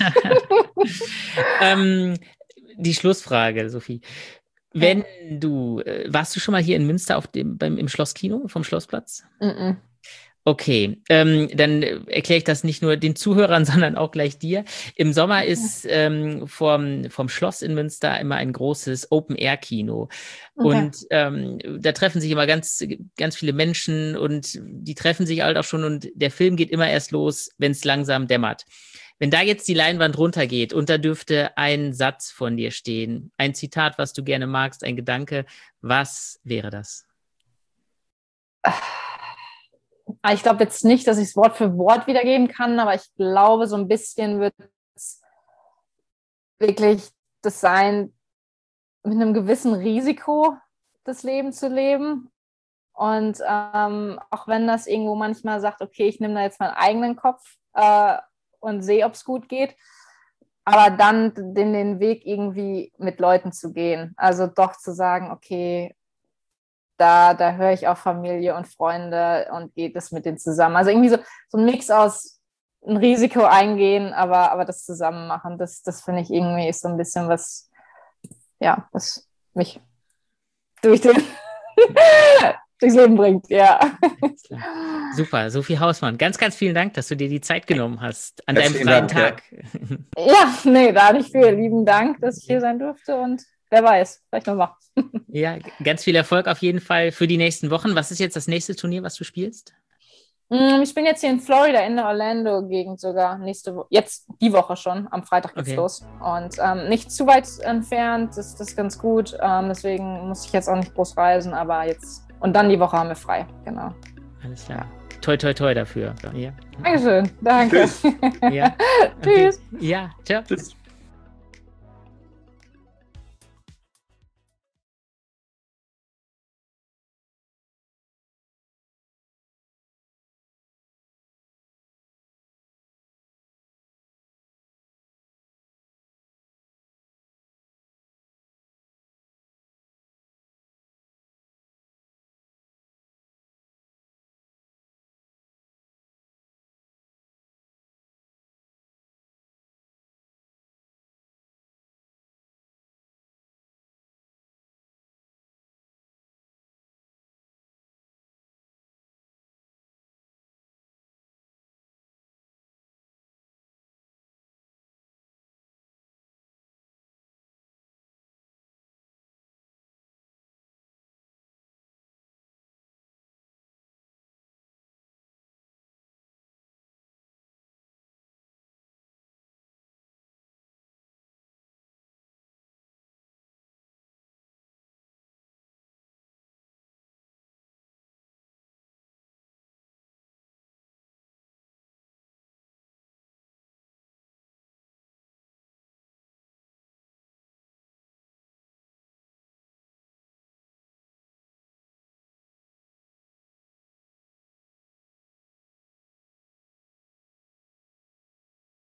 Die Schlussfrage, Sophie. Warst du schon mal hier in Münster im Schlosskino vom Schlossplatz? Mm-mm. Okay, dann erkläre ich das nicht nur den Zuhörern, sondern auch gleich dir. Im Sommer ist vom Schloss in Münster immer ein großes Open-Air-Kino. Okay. Und da treffen sich immer ganz, ganz viele Menschen und die treffen sich halt auch schon und der Film geht immer erst los, wenn es langsam dämmert. Wenn da jetzt die Leinwand runtergeht und da dürfte ein Satz von dir stehen, ein Zitat, was du gerne magst, ein Gedanke, was wäre das? Ich glaube jetzt nicht, dass ich es Wort für Wort wiedergeben kann, aber ich glaube, so ein bisschen wird es wirklich das sein, mit einem gewissen Risiko das Leben zu leben. Und auch wenn das irgendwo manchmal sagt, okay, ich nehme da jetzt meinen eigenen Kopf und sehe, ob es gut geht, aber dann den Weg irgendwie mit Leuten zu gehen. Also doch zu sagen, okay, da höre ich auf Familie und Freunde und geht es mit denen zusammen. Also irgendwie so ein Mix aus ein Risiko eingehen, aber das zusammen machen, das finde ich irgendwie ist so ein bisschen was mich durchs Leben bringt, ja. Super, Sophie Hausmann. Ganz, ganz vielen Dank, dass du dir die Zeit genommen hast an deinem freien Tag. Ja, nee, da nicht viel. Lieben Dank, dass ich hier sein durfte und wer weiß, vielleicht nochmal. Ja, ganz viel Erfolg auf jeden Fall für die nächsten Wochen. Was ist jetzt das nächste Turnier, was du spielst? Ich bin jetzt hier in Florida, in der Orlando-Gegend sogar. Jetzt die Woche schon, am Freitag geht's los. Und nicht zu weit entfernt, das ist ganz gut. Deswegen muss ich jetzt auch nicht groß reisen, aber jetzt. Und dann die Woche haben wir frei, genau. Alles klar. Toi, toi, toi dafür. Ja. Dankeschön, danke. Tschüss. Ja. Tschüss. Ja, ciao. Tschüss.